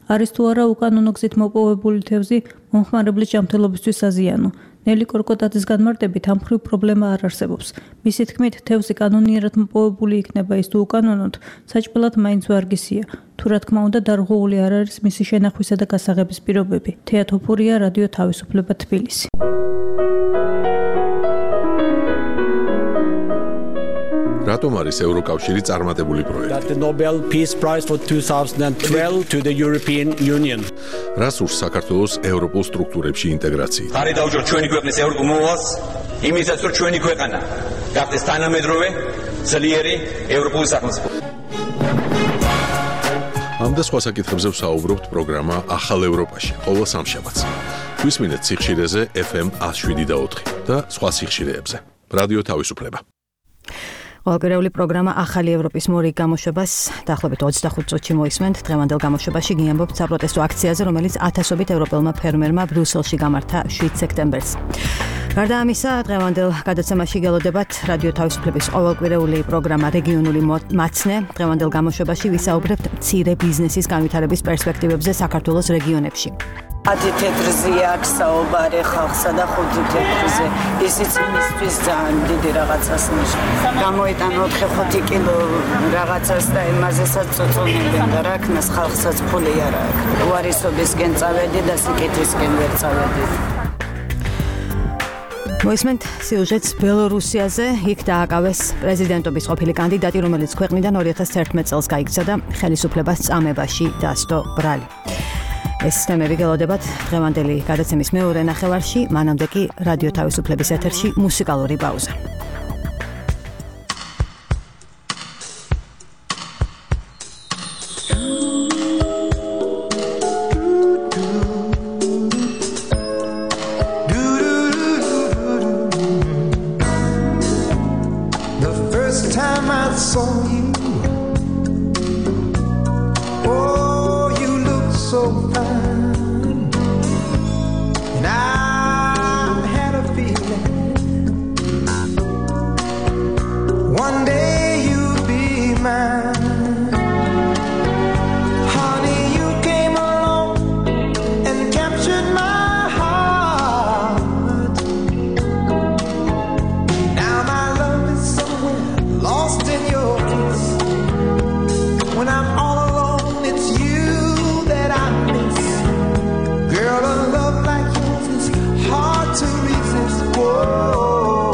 არის თუ არა უკანონო გზით მოპოვებული თევზი მომხმარებლის ჯანმრთელობისთვის საზიანო. ნელი კორკოტაძის განმარტებით ამ მხრივ პრობლემა არ არსებობს. მისი თქმით, თევზი კანონიერად მოპოვებული იქნება ის თუ უკანონოდ, საჭმელად მაინც ვარგისია. თუ რა თქმა უნდა დარღვეული არ არის მისი შენახვისა და გასაღების პირობები. თეა თოფურია, რადიო თავისუფლება, თბილისი. რატომ არის ევროკავშირი წარმატებული პროექტი? The Nobel Peace Prize for twenty twelve to the European Union. რას ურს საქართველოს ევროპულ სტრუქტურებში ინტეგრაცია? ხარი დაუჭირ ჩვენი ქვეყნის ევროპულ მოვალს, იმისაც რომ ჩვენი ქვეყანა გახდეს თანამედროვე, ძლიერი ევროპული სახელმწიფო. ამ და სხვა საკითხებზე ვსაუბრობთ პროგრამა ახალ ევროპაში, ყოველ სამშაბათს. გვისმინეთ სიხშირეზე ეფ ემ one oh seven და ოთხი და სხვა სიხშირეებზე. რადიო თავისუფლება. ყველგერეული პროგრამა ახალი ევროპის მორიგ გამოშვებას დაახლოებით ოცდახუთ წუთში მოისმენთ. დღევანდელ გამოშვებაში გიამბობთ საპროტესტო აქციაზე, რომელიც ათასობით ევროპელმა ფერმერმა ბრიუსელში გამართა შვიდ სექტემბერს. გარდა ამისა, დღევანდელ გადაცემაში გელოდებათ რადიო თავისუფლების ყოველკვირეული პროგრამა რეგიონული მაცნე. დღევანდელ გამოშვებაში ვისაუბრებთ მცირე ბიზნესის განვითარების პერსპექტივებზე საქართველოს რეგიონებში. ათი თეთრზე აქვს საუბარი ხალხსა და ხუთი თეთრზე. ისიც იმისთვის ძალიან დიდი რაღაცას ნიშნავს. გამოიტან ოთხი ხუთი კილო რაღაცას და იმაზესაც წუწუნებენ და რა ქნას ხალხსაც ფული არ აქვს. უარისობისკენ წავედი და სიკეთისკენ ვერ წავედი. მოისმენთ სიუჟეტს ბელორუსიაზე. იქ დააკავეს პრეზიდენტობის ყოფილი კანდიდატი, რომელიც ქვეყნიდან ორი ათას ერთმეტ წელს გაიქცა და ხელისუფლებას წამებაში დასდო ბრალი. ეს თემები გელოდებათ დღევანდელი გადაცემის მეორე ნახევარში, მანამდე კი რადიო თავისუფლების ეთერში მუსიკალური პაუზა. The first time I saw you, oh, you look so fine, and I had a feeling one day you'd be mine. Honey, you came along and captured my heart. Now my love is somewhere lost in your kiss. When I'm all alone, it's you that I miss. Girl, a love like yours is hard to resist. Whoa.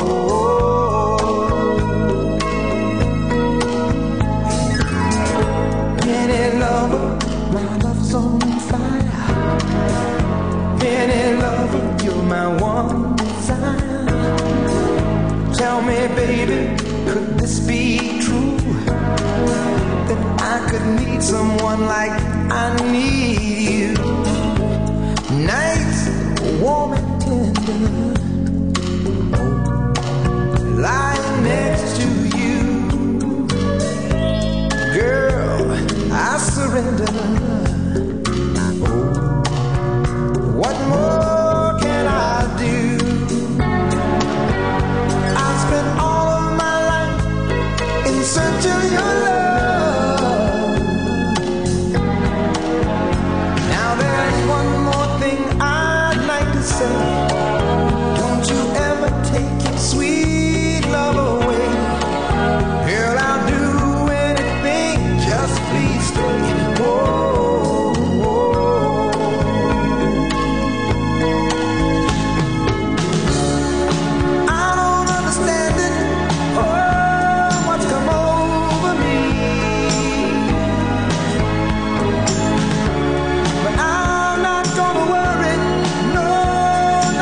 Any lover, my love's on fire. Any lover, you're my one desire. Tell me, baby, could this be true? That I could need someone like I need you. Nights warm and tender, lying next to you. Girl, I surrender. What more can I do? I spent all of my life in search of your love. Now there's one more thing I'd like to say. Don't you ever take your sweet love away. Girl, I'll do anything, just please stay. Whoa, whoa. I don't understand it, oh, what's come over me. But I'm not gonna worry, no,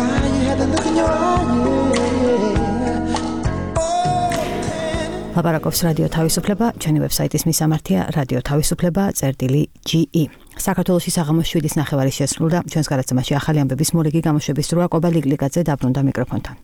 you had the look in your eye, ლაპარაკობს რადიო თავისუფლება, ჩვენი ვებსაიტის მისამართია რადიო თავისუფლება წერტილი ჯი ი. საქართველოში საღამოს შვიდის ნახევარი შესრულდა, ჩვენს გადაცემაში ახალი ამბების მორიგი გამოშვების სრუა კობა ლიგლიგაძე დაბრუნდა მიკროფონთან.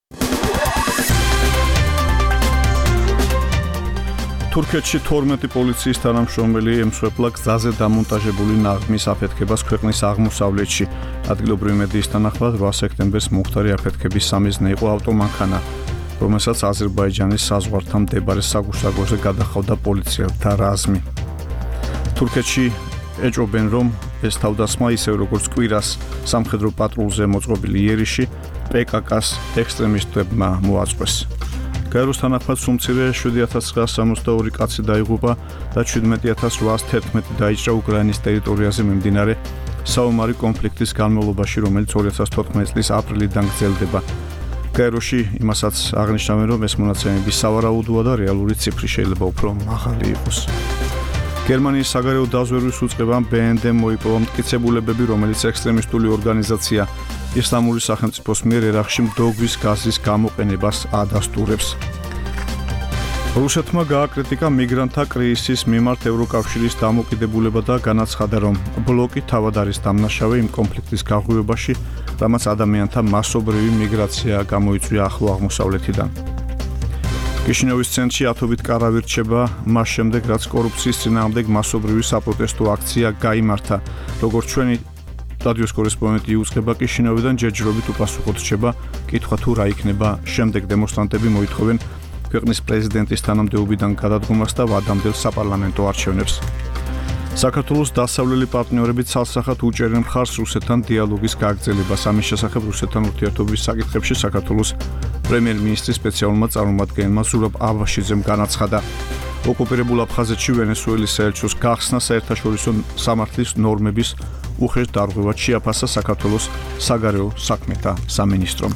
თურქეთში თორმეტი პოლიციის თანამშრომელი ემსხვერპლა გზაზე დამონტაჟებული ნაღმის აფეთქებას ქვეყნის აღმოსავლეთში. ადგილობრივი მედიის თანახმად რვა სექტემბერს მომხდარი აფეთქების სამიზნე იყო ავტომანქანა, რომელსაც აზერბაიჯანის საზღვართან მდებარე საგუშაგოზე გადახავდა პოლიციელთა რაზმი. თურქეთში ეჭობენ, რომ ეს თავდასხმა ისევ როგორც კვირას სამხედრო პატრულზე მოწყობილი იერიში პე კა კას ექსტრემისტებმა მოაწყვეს. გაეროს თანახმად სუმცირე შვიდი ათას ცხრაას სამოცდაორი კაცი დაიღუპა და შვიდმეტი ათას რვაას თერთმეტი დაიჭრა უკრაინის ტერიტორიაზე მიმდინარე საომარი კონფლიქტის განმავლობაში, რომელიც ორი ათას თოთხმეტი წლის აპრილიდან გრძელდება. გაეროში იმასაც აღნიშნავენ, რომ ეს მონაცემები სავარაუდოა და რეალური ციფრი შეიძლება უფრო მაღალი იყოს. გერმანიის საგარეო დაზვერვის უწყებამ ბე ენ დე მოიპოვა მტკიცებულებები, რომელიც ექსტრემისტული ორგანიზაცია ისლამური სახელმწიფოს მიერ ერაყში მდოგვის გაზის გამოყენებას ადასტურებს. რუსეთმა გააკრიტიკა მიგრანტთა კრიზისის მიმართ ევროკავშირის დამოკიდებულება და განაცხადა, რომ ბლოკი თავად არის დამნაშავე იმ კონფლიქტის გაღვივებაში, რამაც ადამიანთა მასობრივი მიგრაცია გამოიწვია ახლო აღმოსავლეთიდან. კიშინევის ცენტრში ათობით კარავი რჩება მას შემდეგ, რაც კორუფციის წინააღმდეგ მასობრივი საპროტესტო აქცია გაიმართა. როგორც ჩვენი რადიოს კორესპონდენტი იუწყება, კიშინევიდან ჯერჯერობით უპასუხოდ რჩება კითხვა, თუ რა იქნება შემდეგ. დემონსტრანტები მოითხოვენ ქვეყნის პრეზიდენტის თანამდებობიდან გადადგომას და ვადამდელ საპარლამენტო არჩევნებს. საქართველოს დასავლელი პარტნიორები ცალსახად უჭერენ მხარს რუსეთთან დიალოგის გაგრძელებას. ამის შესახებ რუსეთთან ურთიერთობის საკითხებში საქართველოს პრემიერ-მინისტრის სპეციალურმა წარმომადგენელმა ზურაბ აბაშიძემ განაცხადა, ოკუპირებულ აფხაზეთში ვენესუელის საელჩოს გახსნა საერთაშორისო სამართლის ნორმების უხეშ დარღვევად შეაფასა საქართველოს საგარეო საქმეთა სამინისტრომ.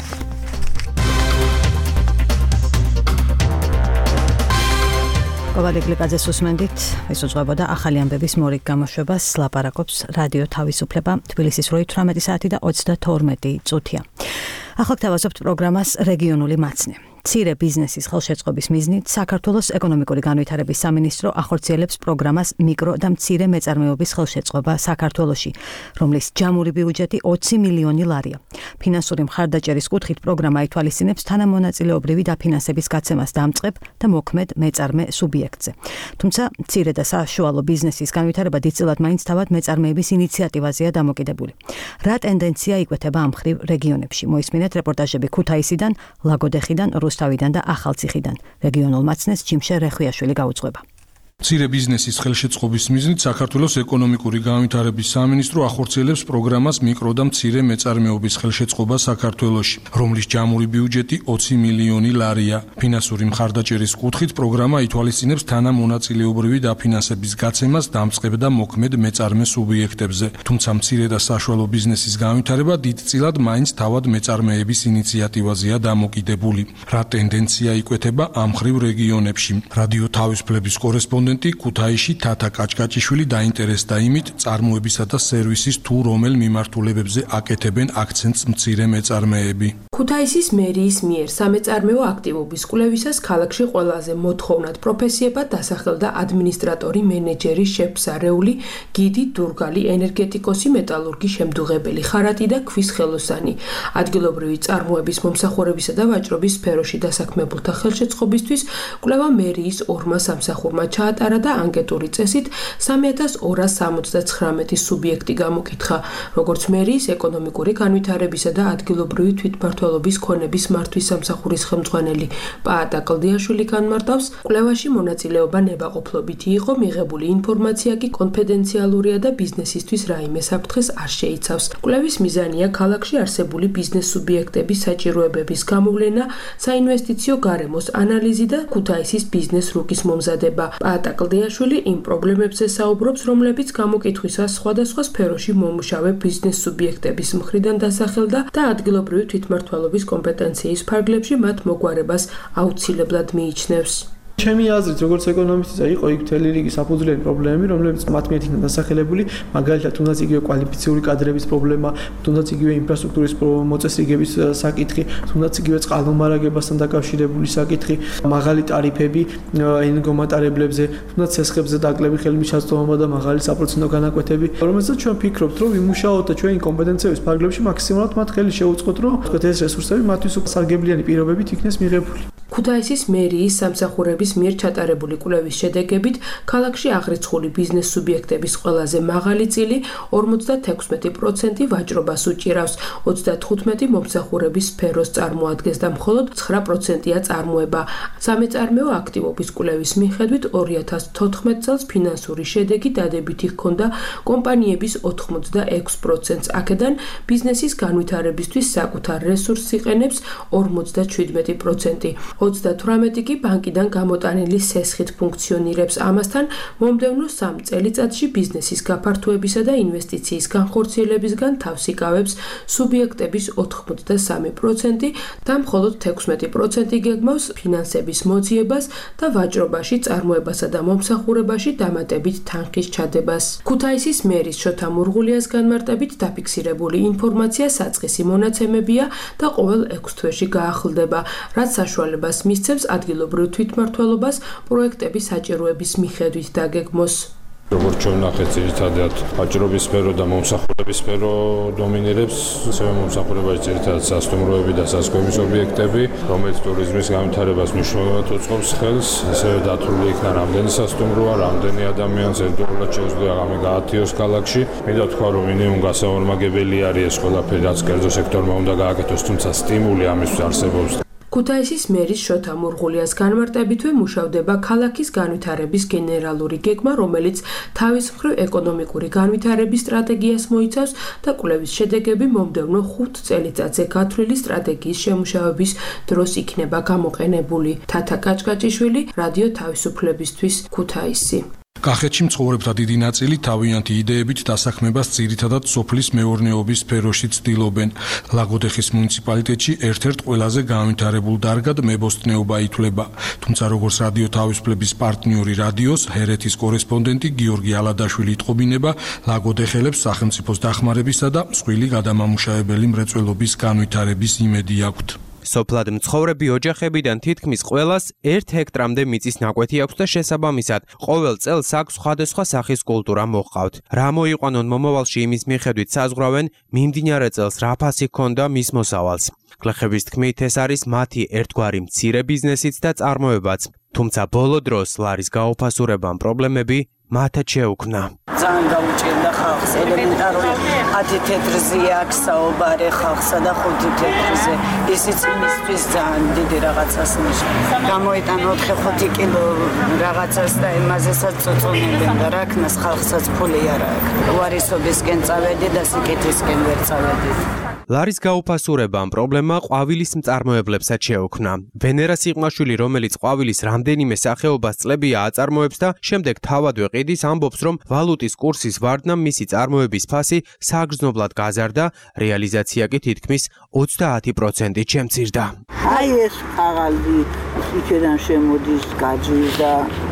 კოვალეგლიკაძეს უსმენდით, ეს უძღვებოდა ახალი ამბების მორიგ გამოშვებას, ლაპარაკობს რადიო თავისუფლება, თბილისის რვა თვრამეტი საათი და ოცდათორმეტი წუთია. ახლა გთავაზობთ პროგრამას რეგიონული მაცნე. მცირე ბიზნესის ხელშეწყობის მიზნით საქართველოს ეკონომიკური განვითარების სამინისტრო ახორციელებს პროგრამას მიკრო და მცირე მეწარმეობის ხელშეწყობა საქართველოში, რომლის ჯამური ბიუჯეტი ოცი მილიონი ლარია. ფინანსური მხარდაჭერის კუთხით პროგრამა ითვალისწინებს თანამონაწილეობრივი დაფინანსების გაცემას დამწყებ და მოქმედ მეწარმე სუბიექტზე. თუმცა მცირე და საშუალო ბიზნესის განვითარება დიდწილად მაინც თავად მეწარმეების ინიციატივაზეა დამოკიდებული. რა ტენდენცია იკვეთება ამ მხრივ რეგიონებში? მოისმინეთ რეპორტაჟები ქუთაისიდან, ლაგოდეხიდან, რუსთავიდან და ახალციხიდან. რეგიონულ მაცნეს ჯიმშე რეხვიაშვილი გაუძღვება. მცირე ბიზნესის ხელშეწყობის მიზნით საქართველოს ეკონომიკური განვითარების სამინისტრო ახორციელებს პროგრამას მიკრო და მცირე მეწარმეობის ხელშეწყობა საქართველოში, რომლის ჯამური ბიუჯეტი ოცი მილიონი ლარია. ფინანსური მხარდაჭერის კუთხით პროგრამა ითვალისწინებს თანამონაწილეობრივი დაფინანსების გაცემას დამწყებ და მოქმედ მეწარმე სუბიექტებზე. თუმცა მცირე და საშუალო ბიზნესის განვითარება დიდწილად მაინც თავად მეწარმეების ინიციატივაზეა დამოკიდებული. რა ტენდენცია იკვეთება ამ მხრივ რეგიონებში? რადიო თავისუფლების კორესპონდენტი ქუთაისში თათა კაჭკაჭიშვილი დაინტერესდა იმით, წარმოებისა და სერვისის თუ რომელ მიმართულებებზე აკეთებენ აქცენტს მცირე მეწარმეები. ქუთაისის მერიის მიერ სამეწარმეო აქტივობის კვლევისას ქალაქში ყველაზე მოთხოვნად პროფესიებად დასახელდა ადმინისტრატორი, მენეჯერი, შეფსარეული, გიდი, დურგალი, ენერგეტიკოსი, მეტალურგი, შემდუღებელი, ხარატი და ქვის ხელოსანი. ადგილობრივი წარმოების მომსახურებისა და ვაჭრობის სფეროში დასაქმებულთა ხელშეწყობისთვის კვლევა მერიის ორმა სამსახურმა ჩაატარა და ანკეტური წესით სამი ათას ორას სამოცდაცხრამეტი სუბიექტი გამოკითხა, როგორც მერიის ეკონომიკური განვითარებისა და ადგილობრივი თვითმმართველობის ქონების მართვის სამსახურის ხელმძღვანელი პაატა კლდიაშვილი განმარტავს, კვლევაში მონაწილეობა ნებაყოფლობითი იყო, მიღებული ინფორმაცია კი კონფიდენციალურია და ბიზნესისთვის რაიმე საფრთხეს არ შეიცავს. კვლევის მიზანია ქალაქში არსებული ბიზნეს სუბიექტების საჭიროებების გამოვლენა, საინვესტიციო გარემოს ანალიზი და ქუთაისის ბიზნეს რუკის მომზადება. პაატა კლდიაშვილი იმ პრობლემებზე საუბრობს, რომლებიც გამოკითხვისას სხვადასხვა სფეროში მომუშავე ბიზნეს სუბიექტების მხრიდან დასახელდა და ადგილობრივი თვითმმართველობის კომპეტენციის ფარგლებში მათ მოგვარებას აუცილებლად მიიჩნევს. ჩემი აზრით, როგორც ეკონომისტისა, იყო იქ მთელი რიგი საფუძვლიანი პრობლემები, რომლებიც მათ მიერ იქნა დასახელებული, მაგალითად, თუნდაც იგივე კვალიფიციური კადრების პრობლემა, თუნდაც იგივე ინფრასტრუქტურის მოწესრიგების საკითხი, თუნდაც იგივე წყალმომარაგებასთან დაკავშირებული საკითხი, მაღალი ტარიფები ენერგომატარებლებზე, თუნდაც ცესხებზე დაკლები ხელმისაწვდომობა და მაღალი საპროცენტო განაკვეთები, რომელსაც ჩვენ ფიქრობთ, რომ ვიმუშაოთ და ჩვენი კომპეტენციების ფარგლებში მაქსიმალურად მათ ხელი შეუწყოთ, რომ ეს რესურსები მათთვის სარგებლიანი პირობებით იქნეს მიღებული. ქუთაისის მერიის სამსახურების მიერ ჩატარებული კვლევის შედეგებით ქალაქში აღრიცხული ბიზნეს სუბიექტების ყველაზე მაღალი წილი ორმოცდათექვსმეტი პროცენტი ვაჭრობას უჭირავს, ოცდათხუთმეტი მომსახურების სფეროს წარმოადგენს და მხოლოდ ცხრა პროცენტია წარმოება. სამეწარმეო აქტივობის კვლევის მიხედვით ორი ათას თოთხმეტ წელს ფინანსური შედეგი დადებითი ჰქონდა კომპანიების ოთხმოცდაექვს პროცენტს, აქედან ბიზნესის განვითარებისთვის საკუთარ რესურსს იყენებს ორმოცდაშვიდმეტი პროცენტი. ოცდათვრამეტი კი ბანკიდან გამოტანილი სესხით ფუნქციონირებს. ამასთან მომდევნო სამ წელიწადში ბიზნესის გაფართოებისა და ინვესტიციის განხორციელებისგან თავს იკავებს სუბიექტების ოთხმოცდასამი პროცენტი და მხოლოდ თექვსმეტი პროცენტი გეგმავს ფინანსების მოძიებას და ვაჭრობაში, წარმოებასა და მომსახურებაში დამატებით თანხის ჩადებას. ქუთაისის მერის შოთა მურღულიას განმარტებით დაფიქსირებული ინფორმაცია საწყისი მონაცემებია და ყოველ ექვს თვეში გაახლდება, რაც საშუალებას მისცემს ადგილობრივ თვითმმართველობას პროექტების საჭიროების მიხედვით დაგეგმოს. როგორც ჩვენ ნახეთ, ძირითადად ვაჭრობის სფერო და მომსახურების სფერო დომინირებს, ასევე მომსახურებაში ძირითადად სასტუმროები და სასკოების ობიექტები, რომელიც ტურიზმის განვითარებას მნიშვნელოვნად უწყობს ხელს, ასევე დათვლილი იქნა რამდენი სასტუმროა, რამდენი ადამიანს ერთდროულად შეუძლია ამი გაათიოს ქალაქში. მინდა თქვა, რომ მინიმუმ გასაორმაგებელი არის ეს ყველაფერი, რაც კერძო სექტორმა უნდა გააკეთოს, თუმცა სტიმული ამისთვის არსებობს. ქუთაისის მერის შოთა მურღულიას განმარტებითვე მუშავდება ქალაქის განვითარების გენერალური გეგმა, რომელიც თავის მხრივ ეკონომიკური განვითარების სტრატეგიას მოიცავს და კვლევის შედეგები მომდევნო ხუთ წელიწადზე გათვლილი სტრატეგიის შემუშავების დროს იქნება გამოყენებული. თათა კაჭკაჭიშვილი, რადიო თავისუფლებისთვის, ქუთაისი. კახეთში მცხოვრებთა დიდი ნაწილი თავიანთი იდეებით დასაქმებას ძირითადად სოფლის მეურნეობის სფეროში ცდილობენ. ლაგოდეხის მუნიციპალიტეტში ერთ-ერთ ყველაზე განვითარებულ დარგად მებოსტნეობა ითვლება. თუმცა როგორც რადიო თავისუფლების პარტნიორი რადიოს ჰერეთის კორესპონდენტი გიორგი ალადაშვილი იტყობინება, ლაგოდეხელებს სახელმწიფოს დახმარებისა და მსხვილი გადამამუშავებელი მრეწველობის განვითარების იმედი აქვთ. სოფლად მცხოვრები ოჯახებიდან თითქმის ყველას ერთ ჰექტრამდე მიწის ნაკვეთი აქვს და შესაბამისად ყოველ წელს აქ სხვადასხვა სახის კულტურა მოჰყავთ. რა მოიყვანონ მომავალში იმის მიხედვით საზღვრავენ, მიმდინარე წელს რა ფასი ჰქონდა მის მოსავალს. გლეხების თქმით, ეს არის მათი ერთგვარი მცირე ბიზნესიც და წარმოებაც. თუმცა ბოლო დროს ლარის გაუფასურებამ პრობლემები მათაც შეუქმნა. ძალიან გაუჭირდა ხალხს ელემენტარული ათი თეთრზე აქვს საუბარი ხალხსა და ხუთი თეთრზე. ისიც იმისთვის ძალიან დიდი რაღაცას ნიშნავს. გამოიტანა ოთხი ხუთი კილო რაღაცას და იმაზესაც წუწუნებენ და რა ქნას ხალხსაც ფული არ აქვს. უარისობისკენ წავედი და სიკეთისკენ ვერ წავედი. ლარის გაუფასურებამ პრობლემა ყვავილის მწარმოებლებსაც შეუქმნა. ვენერა სიყმაშვილი, რომელიც ყვავილის რამდენიმე სახეობას წლებია აწარმოებს და შემდეგ თავადვე ყიდის, ამბობს, რომ ვალუტის კურსის ვარდნამ მისი წარმოების ფასი საგრძნობლად გაზარდა, რეალიზაცია კი თითქმის ოცდაათი პროცენტით შემცირდა. აი ეს ხაღალდი იქიდან შემოდის გაჯი და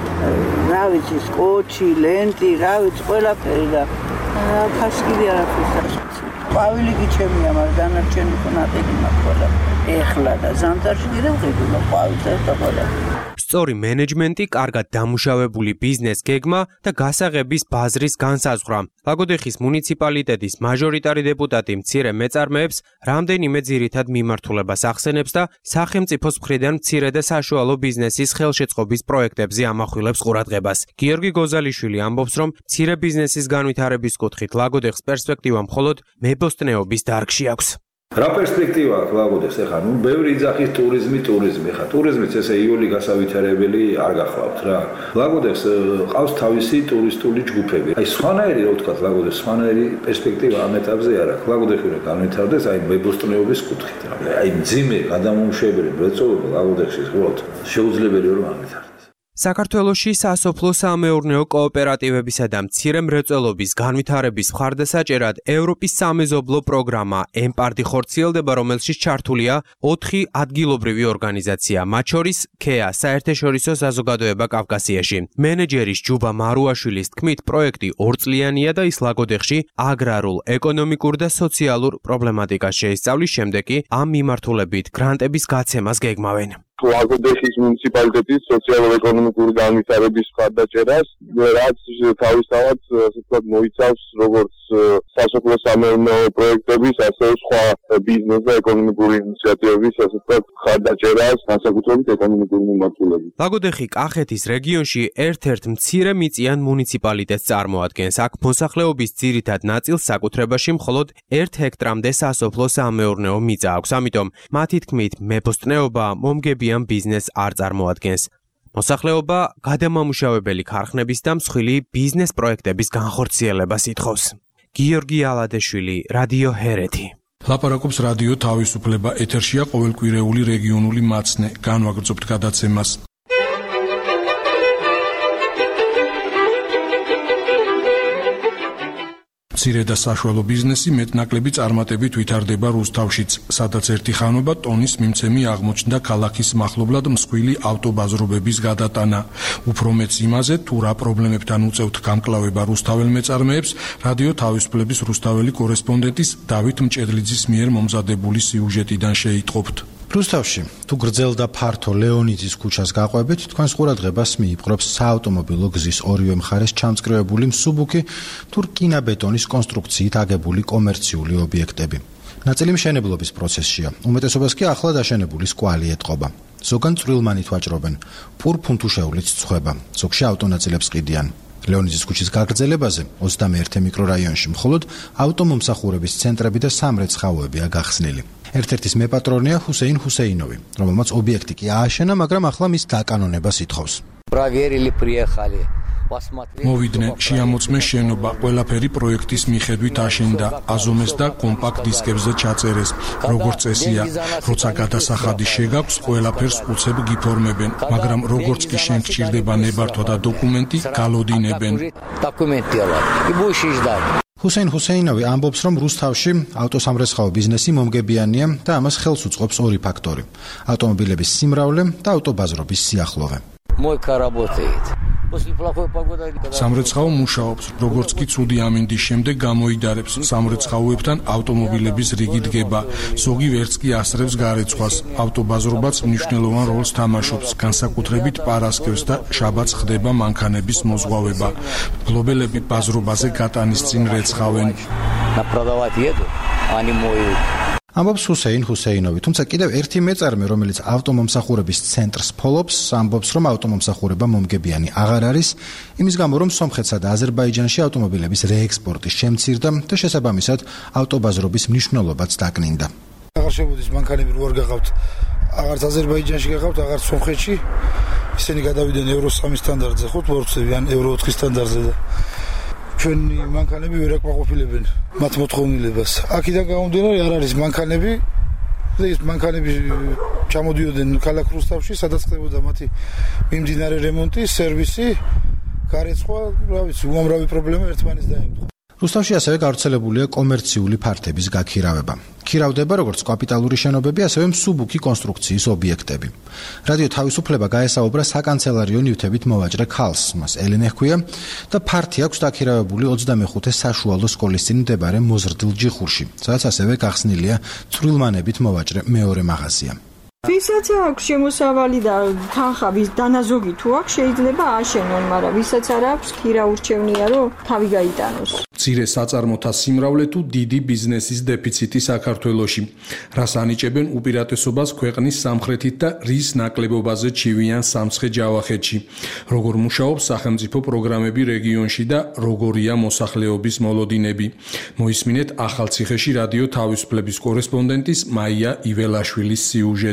რა ვიცი, სკოჩი, ლენტი, რა ვიცი, ყველაფერი და ფასკილი არაფერს. ყვავილი გიჩემია, მაგრამ დანარჩენი ყნატები მაქვს. ეხლა და ზამთარში კიდევ ღირებულა ყვავილს და ყველაფერი. სწორი მენეჯმენტი, კარგად დამუშავებული ბიზნეს გეგმა და გასაღების ბაზრის განსაზღვრა. ლაგოდეხის მუნიციპალიტეტის მაჟორიტარი დეპუტატი მცირე მეწარმეებს რამდენიმე ძირითად მიმართულებას ახსენებს და სახელმწიფოს მხრიდან მცირე და საშუალო ბიზნესის ხელშეწყობის პროექტებზე ამახვილებს ყურადღებას. გიორგი გოზალიშვილი ამბობს, რომ მცირე ბიზნესის განვითარების კუთხით ლაგოდეხს პერსპექტივა მხოლოდ მებოსტნეობის დარგში აქვს. რა პერსპექტივა აქვს ლაგოდეხს? ახლა ნუ ბევრი იძახის ტურიზმი, ტურიზმი. ახლა ტურიზმიც ესე იოლი გასავითარებელი არ გახლავთ რა. ლაგოდეხს ყავს თავისი ტურისტული ჯგუფები. აი სხვანაირი რა ვთქვათ, ლაგოდეხს სხვანაირი პერსპექტივა ამ ეტაპზე არ აქვს. ლაგოდეხი რა განვითარდეს აი მებოსტნეობის კუთხით რა. აი მძიმე გადამამუშავებელი მრეწველობა ლაგოდეხში უბრალოდ შეუძლებელი რომ განვითარდეს. საქართველოში სასოფლო-სამეურნეო კოოპერატივებისა და მცირე მრეწველობის განვითარების მხარდასაჭერად ევროპის სამეზობლო პროგრამა ემპარტი ხორციელდება, რომელშიც ჩართულია ოთხი ადგილობრივი ორგანიზაცია, მათ შორის ქეა საერთაშორისო საზოგადოება კავკასიაში. მენეჯერის ჯუბა მარუაშვილის თქმით, პროექტი ორწლიანია და ის ლაგოდეხში აგრარულ, ეკონომიკურ და სოციალურ პრობლემატიკას შეისწავლის, შემდეგ კი ამ მიმართულებით გრანტების გაცემას გეგმავენ. ლაგოდეხის მუნიციპალიტეტის სოციალურ-ეკონომიკური განვითარების მხარდაჭერას, რაც თავისთავად ასე მოიცავს როგორც სასოფლო-სამეურნეო პროექტების, ასევე სხვა ბიზნეს და ეკონომიკური ინიციატივების ასე ვთქვათ მხარდაჭერას, განსაკუთრებით ეკონომიკური მიმართულებით. ლაგოდეხი კახეთის რეგიონში ერთ-ერთ მცირე მიწიან მუნიციპალიტეტს წარმოადგენს. აქ მოსახლეობის ძირითად ნაწილს საკუთრებაში მხოლოდ ერთ ჰექტრამდე სასოფლო-სამეურნეო მიწა აქვს. ამიტომ მათი თქმით, მებოსტნეობა მომგებიან ბიზნესს არ წარმოადგენს. მოსახლეობა გადამამუშავებელი ქარხნების და მსხვილი ბიზნეს პროექტების განხორციელებას ითხოვს. გიორგი ალადეშვილი, რადიო ჰერეთი. ლაპარაკობს რადიო თავისუფლება, ეთერშია ყოველკვირეული რეგიონული მაცნე. განვაგრძობთ გადაცემას. მცირე და საშუალო ბიზნესი მეტნაკლები წარმატებით ვითარდება რუსთავშიც, სადაც ერთი ხანობა ტონის მიმცემი აღმოჩნდა ქალაქის მახლობლად მსხვილი ავტობაზრობების გადატანა. უფრო მეც იმაზე, თუ რა პრობლემებთან უწევთ გამკლავება რუსთაველ მეწარმეებს, რადიო თავისუფლების რუსთაველი კორესპონდენტის დავით მჭედლიძის მიერ მომზადებული სიუჟეტიდან შეიტყობთ. რუსთავში, თუ გრძელ და ფართო ლეონიძის ქუჩას გაყვებით, თქვენს ყურადღებას მიიპყრობს საავტომობილო გზის ორივე მხარეს ჩამწკრივებული მსუბუქი თუ რკინაბეტონის კონსტრუქციით აგებული კომერციული ობიექტები. ნაწილი მშენებლობის პროცესშია, უმეტესობას კი ახლად აშენებულის კვალი ეტყობა. ზოგან წვრილმანით ვაჭრობენ, პურ-ფუნთუშეულიც წხვება, ზოგში ავტონაწილებს ყიდიან. ლეონიძის ქუჩის გაგრძელებაზე ოცდამეერთე მიკრორაიონში მხოლოდ ავტომომსახურების ცენტრები და სამრეცხაოებია გახსნილი. ერთ-ერთის მეპატრონია ჰუსეინ ჰუსეინოვი, რომელმაც ობიექტი კი ააშენა, მაგრამ ახლა მის დაკანონებას ითხოვს. მოვიდნენ, შეამოწმეს შენობა, ყველაფერი პროექტის მიხედვით აშენდა, აზომეს და კომპაქტ დისკებზე ჩაწერეს. როგორც წესია, როცა გადასახადი შეგაქვს, ყველაფერს უცებ გიფორმებენ, მაგრამ როგორც კი შენ გჭირდება ნებართვა და დოკუმენტი, გალოდინებენ. ჰუსეინ ჰუსეინოვი ამბობს, რომ რუსთავში ავტოსამრეცხაო ბიზნესი მომგებიანია და ამას ხელს უწყობს ორი ფაქტორი: ავტომობილების სიმრავლე და ავტობაზრობის სიახლოვე. სამრეცხაო მუშაობს, როგორც კი ცუდი ამინდის შემდეგ გამოიდარებს. სამრეცხაოებთან ავტომობილების რიგი დგება. ზოგი ვერც კი ასრებს გარეცხვას. ავტობაზრობაც მნიშვნელოვან როლს თამაშობს, განსაკუთრებით პარასკევს და შაბათს ხდება მანქანების მოზღვავება. მფლობელები ბაზრობაზე გატანის წინ რეცხავენ. ამბობს ჰუსეინ ჰუსეინოვი, თუმცა კიდევ ერთი მეწარმე, რომელიც ავტომომსახურების ცენტრს ფოლობს, ამბობს, რომ ავტომომსახურება მომგებიანი აღარ არის, იმის გამო, რომ სომხეთსა და აზერბაიჯანში ავტომობილების რეექსპორტი შემცირდა და შესაბამისად ავტობაზრობის მნიშვნელობაც დაკნინდა. აღარ შემოდის მანქანები რო არ გახავთ, აღარც აზერბაიჯანში გახავთ, აღარც სომხეთში, ისინი გადავიდნენ ევრო სამი სტანდარტზე, ხო, თორცევი ან ევრო ოთხი სტანდარტზე და ჩვენი მანქანები ვერ აკმაყოფილებენ მათ მოთხოვნილებას. აქედან გამომდინარე არ არის მანქანები და ეს მანქანები ჩამოდიოდნენ ქალაქ რუსთავში, სადაც ხდებოდა მათი მიმდინარე რემონტი, სერვისი, გარეცხვა, რა ვიცი, უამრავი პრობლემა ერთმანეთს დაემთხვა. რუსთავში ასევე გავრცელებულია კომერციული ფართების გაქირავება. ქირავდება როგორც კაპიტალური შენობები, ასევე მსუბუქი კონსტრუქციის ობიექტები. რადიო თავისუფლება გაესაუბრა საკანცელარიო ნივთებით მოვაჭრე ქალს, მას ელენე ჰქვია და ფართი აქვს დაქირავებული ოცდამეხუთე საშუალო სკოლის წინ მდებარე მოზრდილ ჯიხურში, სადაც ასევე გახსნილია წვრილმანებით მოვაჭრე მეორე მაღაზია. ვისაც აქვს შემოსავალი და თანხების დანაზოგი თუ აქვს, შეიძლება აშენონ, მაგრამ ვისაც არ აქვს, ქირა ურჩევნია, რომ თავი გაიტანოს. მცირე საწარმოთა სიმრავლე თუ დიდი ბიზნესის დეფიციტი საქართველოში. რას ანიჭებენ უპირატესობას ქვეყნის სამხრეთით და რის ნაკლებობაზე ჩივიან სამცხე-ჯავახეთში. როგორ მუშაობს სახელმწიფო პროგრამები რეგიონში და როგორია მოსახლეობის მოლოდინები. მოისმინეთ ახალციხეში რადიო თავისუფლების კორესპონდენტის მაია იველაშვილის სიუჟეტი.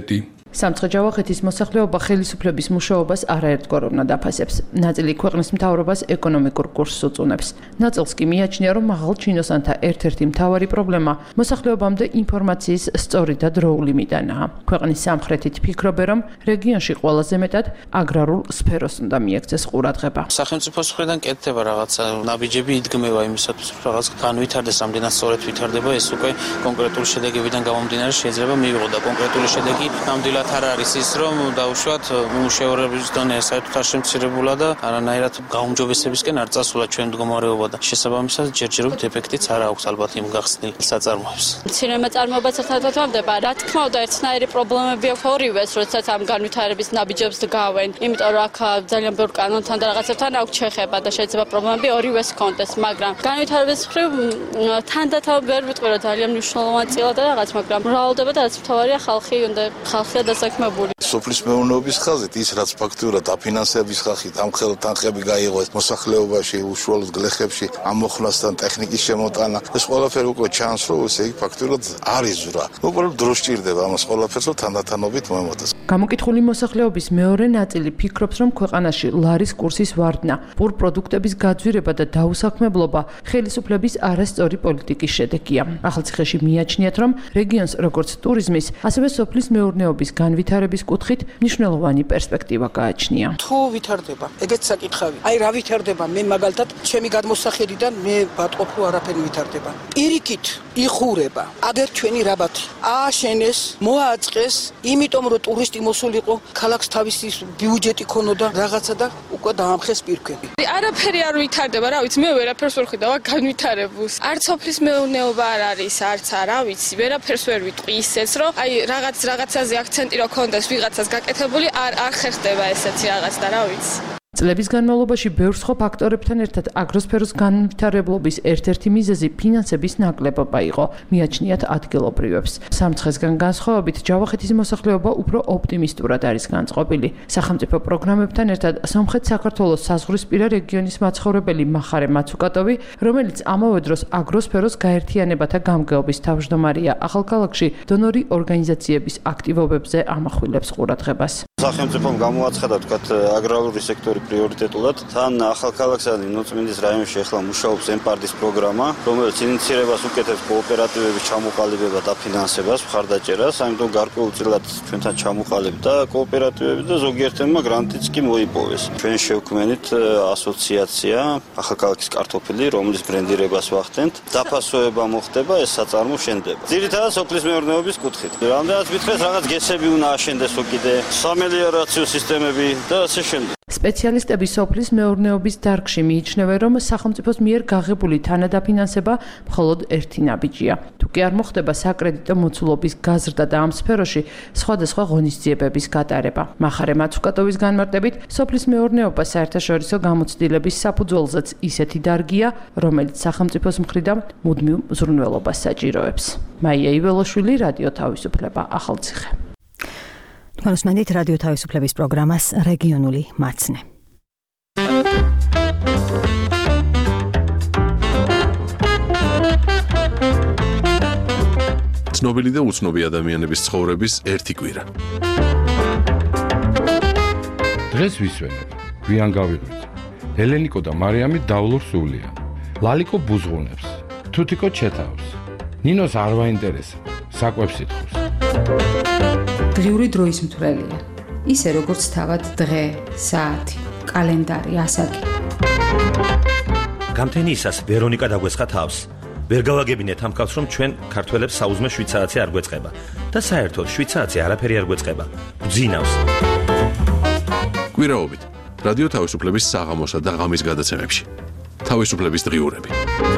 სამცხე-ჯავახეთის მოსახლეობა ხელისუფლების მუშაობას არაერთგვარ უნდა დაფასებს. ნაწილი ქვეყნის მთავრობას ეკონომიკურ კურსს უწუნებს. ნაწილს კი მიაჩნია, რომ მაღალ ჩინოსანთა ერთ-ერთი მთავარი პრობლემა მოსახლეობამდე ინფორმაციის სწორი და დროული მიტანაა. ქვეყნის სამხრეთით ფიქრობენ, რომ რეგიონში ყველაზე მეტად აგრარულ სფეროს უნდა მიექცეს ყურადღება. სახელმწიფოს მხრიდან კეთდება რაღაცა ნაბიჯები იდგმება იმისათვის, რომ რაღაც განვითარდეს, რამდენად სწორედ ვითარდება, ეს უკვე კონკრეტული შედეგებიდან გამომდინარე შეიძლება მივიღო და კონკრეტული შედეგი ნამდვილად არ არის ის, რომ დაუშვათ მუშაურების დონე საერთოდ არ შემცირებულა და არანაირად გაუმჯობესებისკენ არ წასულა ჩვენ მდგომარეობა და შესაბამისად ჯერჯერობით ეფექტიც არ აქვს ალბათ იმ გახსნილ საწარმოებს. მცირე მეწარმეობაც ერთადაც მომდება. რა თქმა უნდა, ერთნაირი პრობლემები აქვს ორივეს, როდესაც ამ განვითარების ნაბიჯებს დგავენ. იმიტომ რომ აქ ძალიან ბევრ კანონთან და რაღაცებთან აქვს შეხება და შეიძლება პრობლემები ორივეს ჰქონდეს, მაგრამ განვითარების მხრივ თანდათან ვერ ვიტყვი, რომ ძალიან მნიშვნელოვანი წილა და რაღაც, მაგრამ მრავლდება და რაც მთავარია ხალხი უნდა ხალხია დასაქმებული. სოფლის მეურნეობის ხაზით ის რაც ფაქტურად დაფინანსების ხალხით ამ ხელთანხები გაიღოს მოსახლეობაში, უშუალოდ გლეხებში, ამოხნასთან ტექნიკის შემოტანა, ეს ყველაფერი უკვე ჩანს, რომ ესე იგი ფაქტურად არის ზრა. უბრალოდ დრო სჭირდება ამას ყველაფერს, რომ თანდათანობით მომოტოს. გამოკითხული მოსახლეობის მეორე ნაწილი ფიქრობს, რომ ქვეყანაში ლარის კურსის ვარდნა, პურ პროდუქტების გაძვირება და დაუსაქმებლობა ხელისუფლების არასწორი პოლიტიკის შედეგია. ახალციხეში მიაჩნიათ, რომ რეგიონს როგორც ტურიზმის, ასევე სოფლის მეურნეობის განვითარების კუთხით მნიშვნელოვანი პერსპექტივა გააჩნია. თუ ვითარდება, ეგეც საკითხავი. აი რა ვითარდება, მე მაგალითად ჩემი გადმოსახედიდან მე ვატყობ, რომ არაფერი ვითარდება. პირიქით იხურება. აგერ ჩვენი რაბათი ააშენეს, მოაწყეს, იმიტომ რომ ტურისტი მოსულიყო, ქალაქს თავისი ბიუჯეტი ქონოდა რაღაცა და უკვე დაამხეს პირქვები. არაფერი არ ვითარდება, რა ვიცი, მე ვერაფერს ვერ ხედავ განვითარებულს. არც სოფლის მეურნეობა არ არის, არც არა ვიცი, ვერაფერს ვერ ვიტყვი ისეც, რომ აი რაღაც რაღაცაზე აქცენტი რო ქონდეს ვიღაცას გაკეთებული, არ არ ხერხდება ესეთი რაღაც და რა ვიცი. წლების განმავლობაში ბევრ სხვა ფაქტორებთან ერთად აგროსფეროს განვითარებლობის ერთ-ერთი მიზეზი ფინანსების ნაკლებობა იყო, მიაჩნიათ ადგილობრივებს. სამცხესგან განსხვავებით, ჯავახეთის მოსახლეობა უფრო ოპტიმისტურად არის განწყობილი. სახელმწიფო პროგრამებთან ერთად სომხეთ-საქართველოს საზღვრისპირა რეგიონის მაცხოვრებელი მახარე მაცუკატოვი, რომელიც ამავე დროს აგროსფეროს გაერთიანებათა გამგეობის თავმჯდომარეა ახალქალაქში, დონორი ორგანიზაციების აქტივობებზე ამახვილებს ყურადღებას. სახელმწიფომ გამოაცხადა თქვათ აგრარული სექტორი პრიორიტეტულად. თან ახალქალაქსა და ნოწმინდის რაიონში ახლა მუშაობს ემპარდის პროგრამა, რომელიც ინიცირებას უკეთებს კოოპერატივების ჩამოყალიბება და ფინანსებას, მხარდაჭერას, ამიტომ გარკვეულწილად ჩვენთან ჩამოყალიბდა და კოოპერატივები და ზოგიერთებმა გრანტიც კი მოიპოვეს. ჩვენ შევქმნით ასოციაცია ახალქალაქის კარტოფილი, რომლის ბრენდირებას ვახდენთ. დაფასოება მოხდება, ეს საწარმო შენდება. ძირითადად სოფლის მეურნეობის კუთხით. რამდენად მითხრეს, რაღაც გესები უნდა აშენდეს უკიდე, სამელიორაციო სისტემები და ასე შემდეგ. სპეციალისტები სოფლის მეურნეობის დარგში მიიჩნევენ, რომ სახელმწიფოს მიერ გაღებული თანადაფინანსება მხოლოდ ერთი ნაბიჯია. თუ კი არ მოხდება საკრედიტო მოცულობის გაზრდა და ამ სფეროში სხვადასხვა ღონისძიებების გატარება. მახარე მაცუკატოვის განმარტებით, სოფლის მეურნეობა საერთაშორისო გამოცდილების საფუძველზეც ისეთი დარგია, რომელიც სახელმწიფოს მხრიდან მუდმივ მზრუნველობას საჭიროებს. მაია იველოშვილი, რადიო თავისუფლება, ახალციხე. განსმენდით რადიო თავისუფლების პროგრამას რეგიონული მაცნე. ცნობილი და უცნობი ადამიანების ცხოვრების ერთი კვირა. დღეს ვისვენებ, გვიან გავიღვიძე. ელენიკო და მარიამი დავლურ სულიან. ლალიკო ბუზღუნებს, თუთიკო ჩეთავს. ნინოს არ ვაინტერესებს, საკვებს ითხოვს. დღიური დროის მთვრელია. ისე როგორც თავად დღე, საათი, კალენდარი, ასაკი. გამთენიისას ვერონიკა დაგვესხა თავს. ვერ გავაგებინეთ ამ კაცს, რომ ჩვენ ქართველებს საუზმე შვიდ საათი არ გვეწყება და საერთოდ შვიდ საათი არაფერი არ გვეწყება. გძინავს. კვირაობით რადიო თავისუფლების საღამოსა და ღამის გადაცემებში. თავისუფლების დღიურები.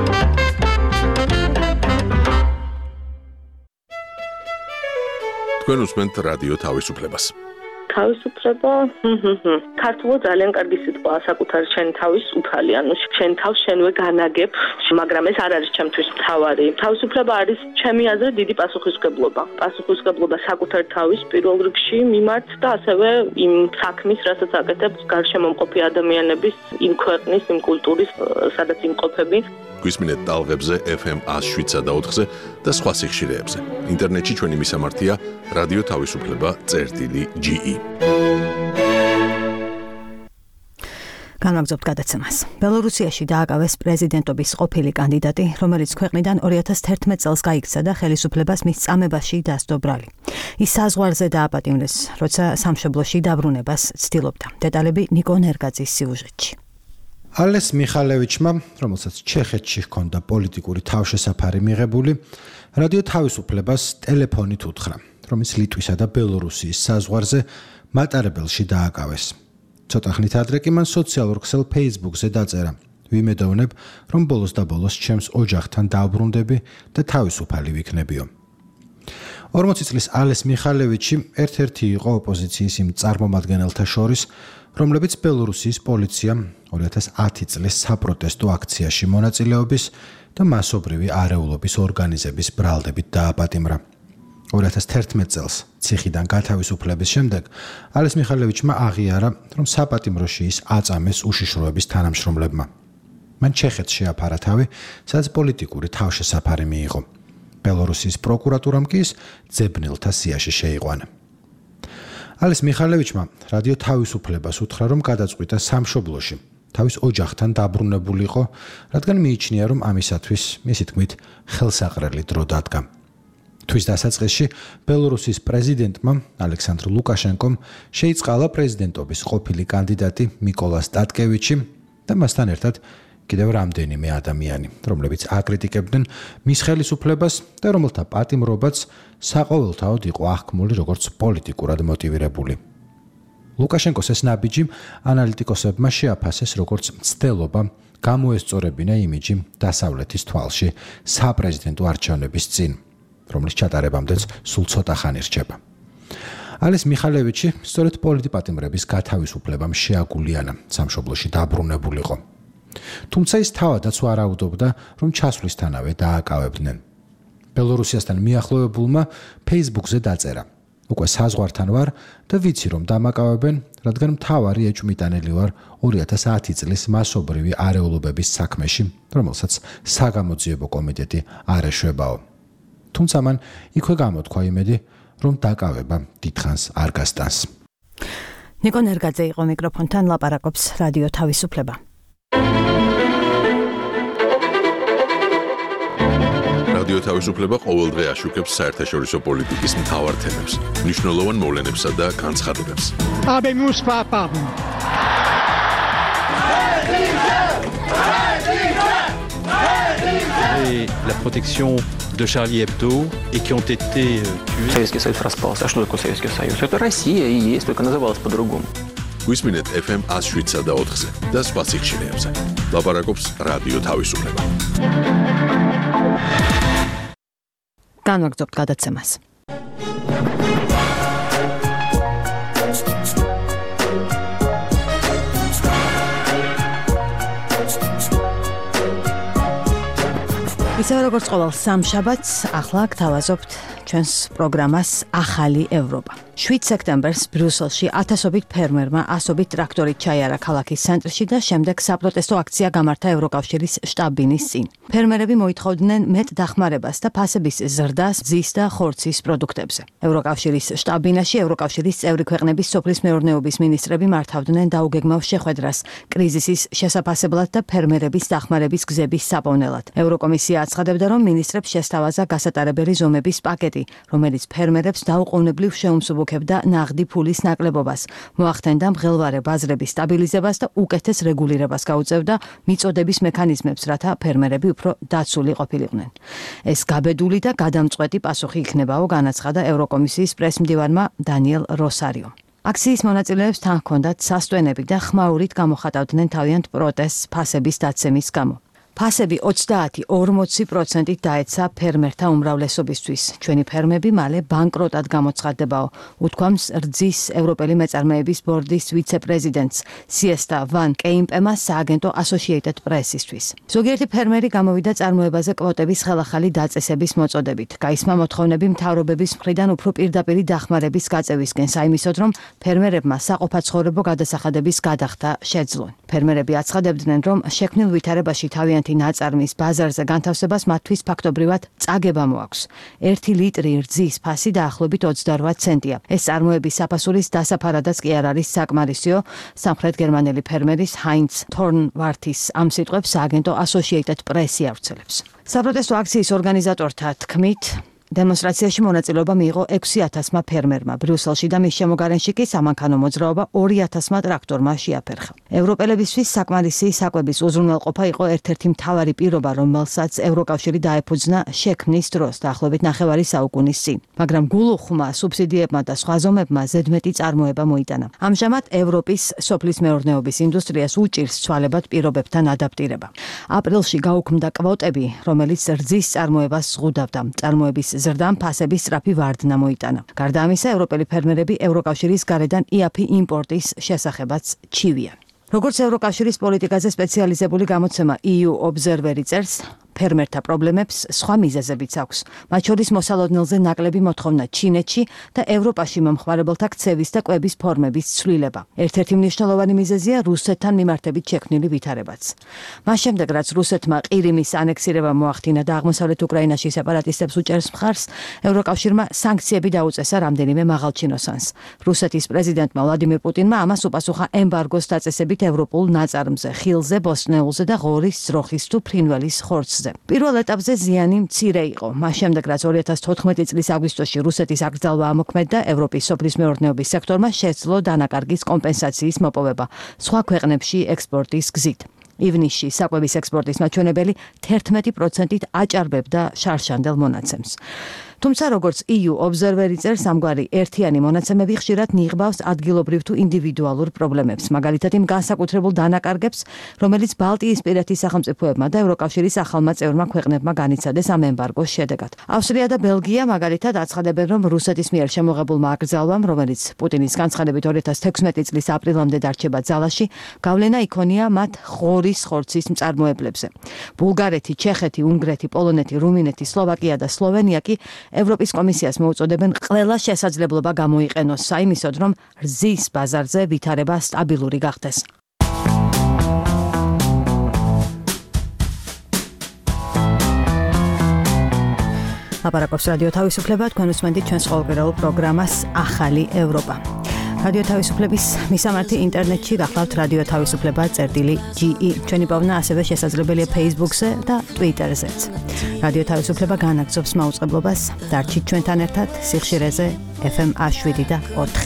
თქვენ უსმენთ რადიო თავისუფლებას. თავისუფლება, ქართულად ძალიან კარგი სიტყვაა, საკუთარი შენი თავის უფალი, ანუ შენ თავს შენვე განაგებ, მაგრამ ეს არ არის ჩემთვის მთავარი. თავისუფლება არის ჩემი აზრით დიდი პასუხისმგებლობა. პასუხისმგებლობა საკუთარი თავის პირველ რიგში მიმართ და ასევე იმ საქმის, რასაც აკეთებს გარშემო მყოფი ადამიანების, იმ ქვეყნის, იმ კულტურის, სადაც იმყოფები. გვისმინეთ ტალღებზე ეფ ემ ათს შვიდსა და ოთხზე და სხვა სიხშირეებზე. ინტერნეტში ჩვენი მისამართია რადიო თავისუფლება წერტილი ჯი ი. განვაგრძობთ გადაცემას. ბელორუსიაში დააკავეს პრეზიდენტობის ყოფილი კანდიდატი, რომელიც ქვეყნიდან ორი ათას თერთმეტ წელს გაიქცა და ხელისუფლებას მის წამებაში დასდო ბრალი. ის საზღვარზე დააპატიმრეს, როცა სამშობლოში დაბრუნებას ცდილობდა. დეტალები ნიკო ნერგაძის სიუჟეტში. ალეს მიხალევიჩმა, რომელსაც ჩეხეთში ჰქონდა პოლიტიკური თავშესაფარი მიღებული, რადიო თავისუფლებას ტელეფონით უთხრა, რომ ის ლიტვისა და ბელორუსიის საზღვარზე მატარებელში დააკავეს. ცოტა ხნით ადრე კი მან სოციალურ ქსელ Facebook-ზე დაწერა: "ვიმედოვნებ, რომ ბოლოს და ბოლოს ჩემს ოჯახთან დავბრუნდები და თავისუფალი ვიქნებიო." ორმოცი წლის ალეს მიხალევიჩი ერთ-ერთი იყო ოპოზიციის იმ წარმომადგენელთა შორის, რომლებიც ბელორუსიის პოლიციამ ორი ათას ათი წლის საპროტესტო აქციაში მონაწილეობის და მასობრივი არეულობის ორგანიზების ბრალდებით დააპატიმრა. ორი ათას თერთმეტ წელს ციხიდან გათავისუფლების შემდეგ ალეს მიხალევიჩმა აღიარა, რომ საპატიმროში ის აწამეს უშიშროების თანამშრომლებმა. მან ჩეხეთს შეაფარა თავი, სადაც პოლიტიკური თავშესაფარი მიიღო. ბელორუსიის პროკურატურამ კი ის ძებნელთა სიაში შეიყვანა. ალეს მიხალევიჩმა რადიო თავისუფლებას უთხრა, რომ გადაწყვიტა სამშობლოში თავის ოჯახთან დაბრუნებულიყო, რადგან მიიჩნია, რომ ამისათვის მისი თქმით ხელსაყრელი დრო დადგა. თვის დასაწყისში ბელორუსის პრეზიდენტმა ალექსანდრ ლუკაშენკომ შეიწყალა პრეზიდენტობის ყოფილი კანდიდატი მიკოლა სტატკევიჩი და მასთან ერთად კიდევ რამდენიმე ადამიანი, რომლებიც აკრიტიკებდნენ მის ხელისუფლებას და რომელთა პატიმრობაც საყოველთაოდ იყო აღქმული როგორც პოლიტიკურად მოტივირებული. ლუკაშენკოს ეს ნაბიჯი ანალიტიკოსებმა შეაფასეს როგორც მცდელობა გამოესწორებინა იმიჯი დასავლეთის თვალში საპრეზიდენტო არჩევნების წინ, რომლის ჩატარებამდეც სულ ცოტა ხანი რჩება. ალეს მიხალევიჩი სწორედ პოლიტპატიმრების გათავისუფლებამ შეაგულიანა სამშობლოში დაბრუნებულიყო. თუმცა ის თავადაც ვარაუდობდა, რომ ჩასვლისთანავე დააკავებდნენ. ბელორუსიასთან მიახლოებულმა Facebook-ზე დაწერა: "უკვე საზღვართან ვარ და ვიცი, რომ დამაკავებენ, რადგან მთავარი ეჭვმიტანელი ვარ ორი ათას ათი წლის მასობრივი არეულობების საქმეში, რომელსაც საგამოძიებო კომიტეტი არ ეშვებაო." თუმცა მან იქვე გამოთქვა იმედი, რომ დაკავება დიდხანს არ გასტანს. ნიკო ნერგაძე იყო მიკროფონთან, ლაპარაკობს რადიო თავისუფლება. რადიო თავისუფლება ყოველდღე აშუქებს საერთაშორისო პოლიტიკის მთავარ თემებს, მნიშვნელოვან მოვლენებსა და განცხადებებს. Et la protection de Charlie Hebdo et qui ont été tués. Советский Союз распался. А что такое Советский Союз? Это Россия и есть, только называлась по-другому. გვისმინეთ эф эм one oh seven და four-ზე და სხვა სიხშირეებზე. ლაპარაკობს რადიო თავისუფლება. განვაგრძობთ გადაცემას. ისე როგორც ყოველ სამშაბათს, ახლა გთავაზობთ ჩვენს პროგრამას ახალი ევროპა. შვიდ სექტემბერს ბრიუსელში ათასობით ფერმერმა ასობით ტრაქტორით ჩაიარა ქალაქის ცენტრში და შემდეგ საპროტესტო აქცია გამართა ევროკავშირის შტაბ-ბინის წინ. ფერმერები მოითხოვდნენ მეტ დახმარებას და ფასების ზრდას ძის და ხორცის პროდუქტებზე. ევროკავშირის შტაბ-ბინაში ევროკავშირის წევრი ქვეყნების სოფლის მეურნეობის მინისტრები მართავდნენ დაუგეგმავ შეხვედრას კრიზისის შესაფასებლად და ფერმერების დახმარების გზების საპოვნელად. ევროკომისია აცხადებდა, რომ მინისტრებს შესთავაზა გასატარებელი ზომების პაკეტი, რომელიც ფერმერებს დაუყოვნებლივ შეუმსუბუქებდა ნაღდი ფულის ნაკლებობას, მოახდენდა მღელვარე ბაზრების სტაბილიზებას და უკეთეს რეგულირებას გაუწევდა მიწოდების მექანიზმებს, რათა ფერმერები უფრო დაცული ყოფილიყვნენ. ეს გაბედული და გადამწყვეტი პასუხი იქნებაო, განაცხადა ევროკომისიის პრესმდივანმა დანიელ როსარიომ. აქციის მონაწილეებს თან ჰქონდათ სასტვენები და ხმაურით გამოხატავდნენ თავიანთ პროტესტს ფასების დაცემის გამო. ფასები ოცდაათი ორმოცი პროცენტით დაეცა ფერმერთა უმრავლესობისთვის. ჩვენი ფერმები მალე ბანკროტად გამოცხადდებაო, უთქვამს რძის ევროპელი მეწარმეების ბორდის ვიცე-პრეზიდენტს სიესტა ვან კეიმპემა სააგენტო Associated Press-ისთვის. ზოგიერთი ფერმერი გამოვიდა წარმოებაზე კვოტების ხელახალი დაწესების მოწოდებით. გაისმა მოთხოვნები მთავრობების მხრიდან უფრო პირდაპირი დახმარების გაწევისკენ, საიმისოდ, რომ ფერმერებმა საყოფაცხოვრებო გადასახადების გადახდა შეძლონ. ფერმერები აცხადებდნენ, რომ შექმნილ ვითარებაში თავიანთ პროცენტი ნაწარმის ბაზარზე განთავსებას მათთვის ფაქტობრივად წაგება მოაქვს. ერთი ლიტრი რძის ფასი დაახლოებით ოცდარვათ ცენტია. ეს წარმოების საფასურის დასაფარადაც კი არ არის საკმარისიო. სამხრეთ გერმანელი ფერმერის ჰაინც თორნვართის ამ სიტყვებს სააგენტო Associated Press-ი ავრცელებს. საპროტესტო აქციის ორგანიზატორთა თქმით, დემონსტრაციაში მონაწილეობა მიიღო ექვსი ათასმა ფერმერმა. ბრიუსელში და მის შემოგარენში კი სამანქანო მოძრაობა ორი ათასმა ტრაქტორმა შეაფერხა. ევროპელებისთვის საკმარისი საკვების უზრუნველყოფა იყო ერთ-ერთი მთავარი პირობა, რომელსაც ევროკავშირი დაეფუძნა შექმნის დროს დაახლოებით ნახევარი საუკუნის წინ. მაგრამ გულუხმა, სუბსიდიებმა და სხვა ზომებმა ზედმეტი წარმოება მოიტანა. ამჟამად ევროპის სოფლის მეურნეობის ინდუსტრიას უჭირს ცვალებად პირობებთან ადაპტირება. აპრილში გაუქმდა კვოტები, რომელიც რძის წარმოებას ზღუდავდა. წარმოების ზრდამ ფასების სწრაფი ვარდნა მოიტანა. გარდა ამისა, ევროპელი ფერმერები ევროკავშირის გარედან იაფი იმპორტის შესახებაც ჩივიან. როგორც ევროკავშირის პოლიტიკაზე სპეციალიზებული გამოცემა E U Observer-ი წერს, ფერმერთა პრობლემებს სხვა მიზეზებიც აქვს. მათ შორის მოსალოდნელზე ნაკლები მოთხოვნა ჩინეთში და ევროპაში მომხმარებელთა ქცევის და კვების ფორმების ცვლილება. ერთ-ერთი მნიშვნელოვანი მიზეზია რუსეთთან მიმართებით შექმნილი ვითარებაც. მას შემდეგ, რაც რუსეთმა ყირიმის ანექსირება მოახდინა და აღმოსავლეთ უკრაინაში სეპარატისტებს უჭერს მხარს, ევროკავშირმა სანქციები დაუწესა რამდენიმე მაღალჩინოსანს. რუსეთის პრეზიდენტმა ვლადიმირ პუტინმა ამას უპასუხა ემბარგოს დაწესებით ევროპულ ნაწარმზე, ხილზე, ბოსტნეულზე და ღორის, ძროხის თუ ფრინველის ხორცზე. პირველ ეტაპზე ზიანი მცირე იყო. მას შემდეგ, რაც ორი ათას თოთხმეტი წლის აგვისტოში რუსეთის აკრძალვა ამოქმედდა, ევროპის სოფლის მეურნეობის სექტორმა შეძლო დანაკარგის კომპენსაციის მოპოვება სხვა ქვეყნებში ექსპორტის გზით. ივნისში საკვების ექსპორტის მაჩვენებელი თერთმეტი პროცენტით აჭარბებდა შარშანდელ მონაცემს. თუმცა, როგორც E U Observer-ი წერს, ამგვარი ერთიანი მონაცემები ხშირად ნიღბავს ადგილობრივ თუ ინდივიდუალურ პრობლემებს, მაგალითად იმ განსაკუთრებულ დანაკარგებს, რომელიც ბალტიისპირეთის სახელმწიფოებმა და ევროკავშირის ახალმა წევრმა ქვეყნებმა განიცადეს ამ ემბარგოს შედეგად. ავსტრია და ბელგია მაგალითად აცხადებენ, რომ რუსეთის მიერ შემოღებულმა აკრძალვამ, რომელიც პუტინის განცხადებით ორი ათას თექვსმეტი წლის აპრილამდე დარჩება ძალაში, გავლენა იქონია მათ ღორის ხორცის მწარმოებლებზე. ბულგარეთი, ჩეხეთი, უნგრეთი, პოლონეთი, რუმინეთი, სლოვაკია და სლოვენია კი ევროპის კომისიას მოუწოდებენ ყველა შესაძლებლობა გამოიყენოს საიმისოდ, რომ რძის ბაზარზე ვითარება სტაბილური გახდეს. აპარაკობს რადიო თავისუფლება, თქვენ უსმენთ ჩვენს ყოველკვირეულ პროგრამას ახალი ევროპა. რადიო თავისუფლების მისამართი ინტერნეტში გახლავთ რადიო თავისუფლება წერტილი G E. ჩვენი პოვნა ასევე შესაძლებელია Facebook-ზე და Twitter-ზეც. რადიო თავისუფლება განაგრძობს მაუწყებლობას. დარჩით ჩვენთან ერთად სიხშირეზე F M შვიდი და ოთხი.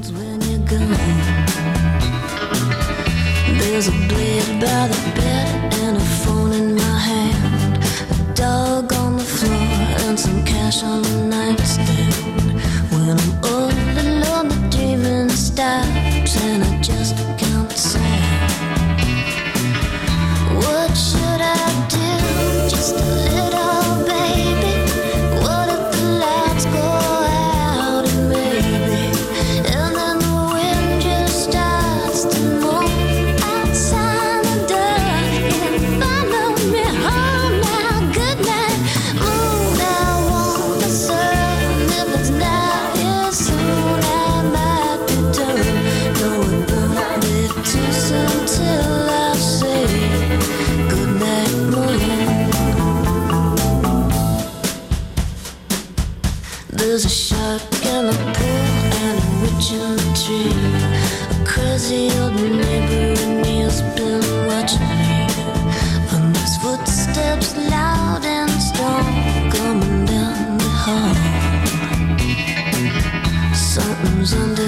There's a blade by the bed and a phone in my hand. A dog on the floor and some cash on the nightstand. When I'm all alone, the dreaming stops and I just can't say. What should I do? Just a little baby. What if the lights go out and maybe, and then the wind just starts to move outside the door and follow me home now. Good night, moon. I want the sun if it's not here soon. I might be done. No, it won't be too soon till I say good night, moon. There's a shark in the pool and a witch in the tree. A crazy old neighbor and he's been watching me. And there's footsteps loud and strong coming down the hall. Something's under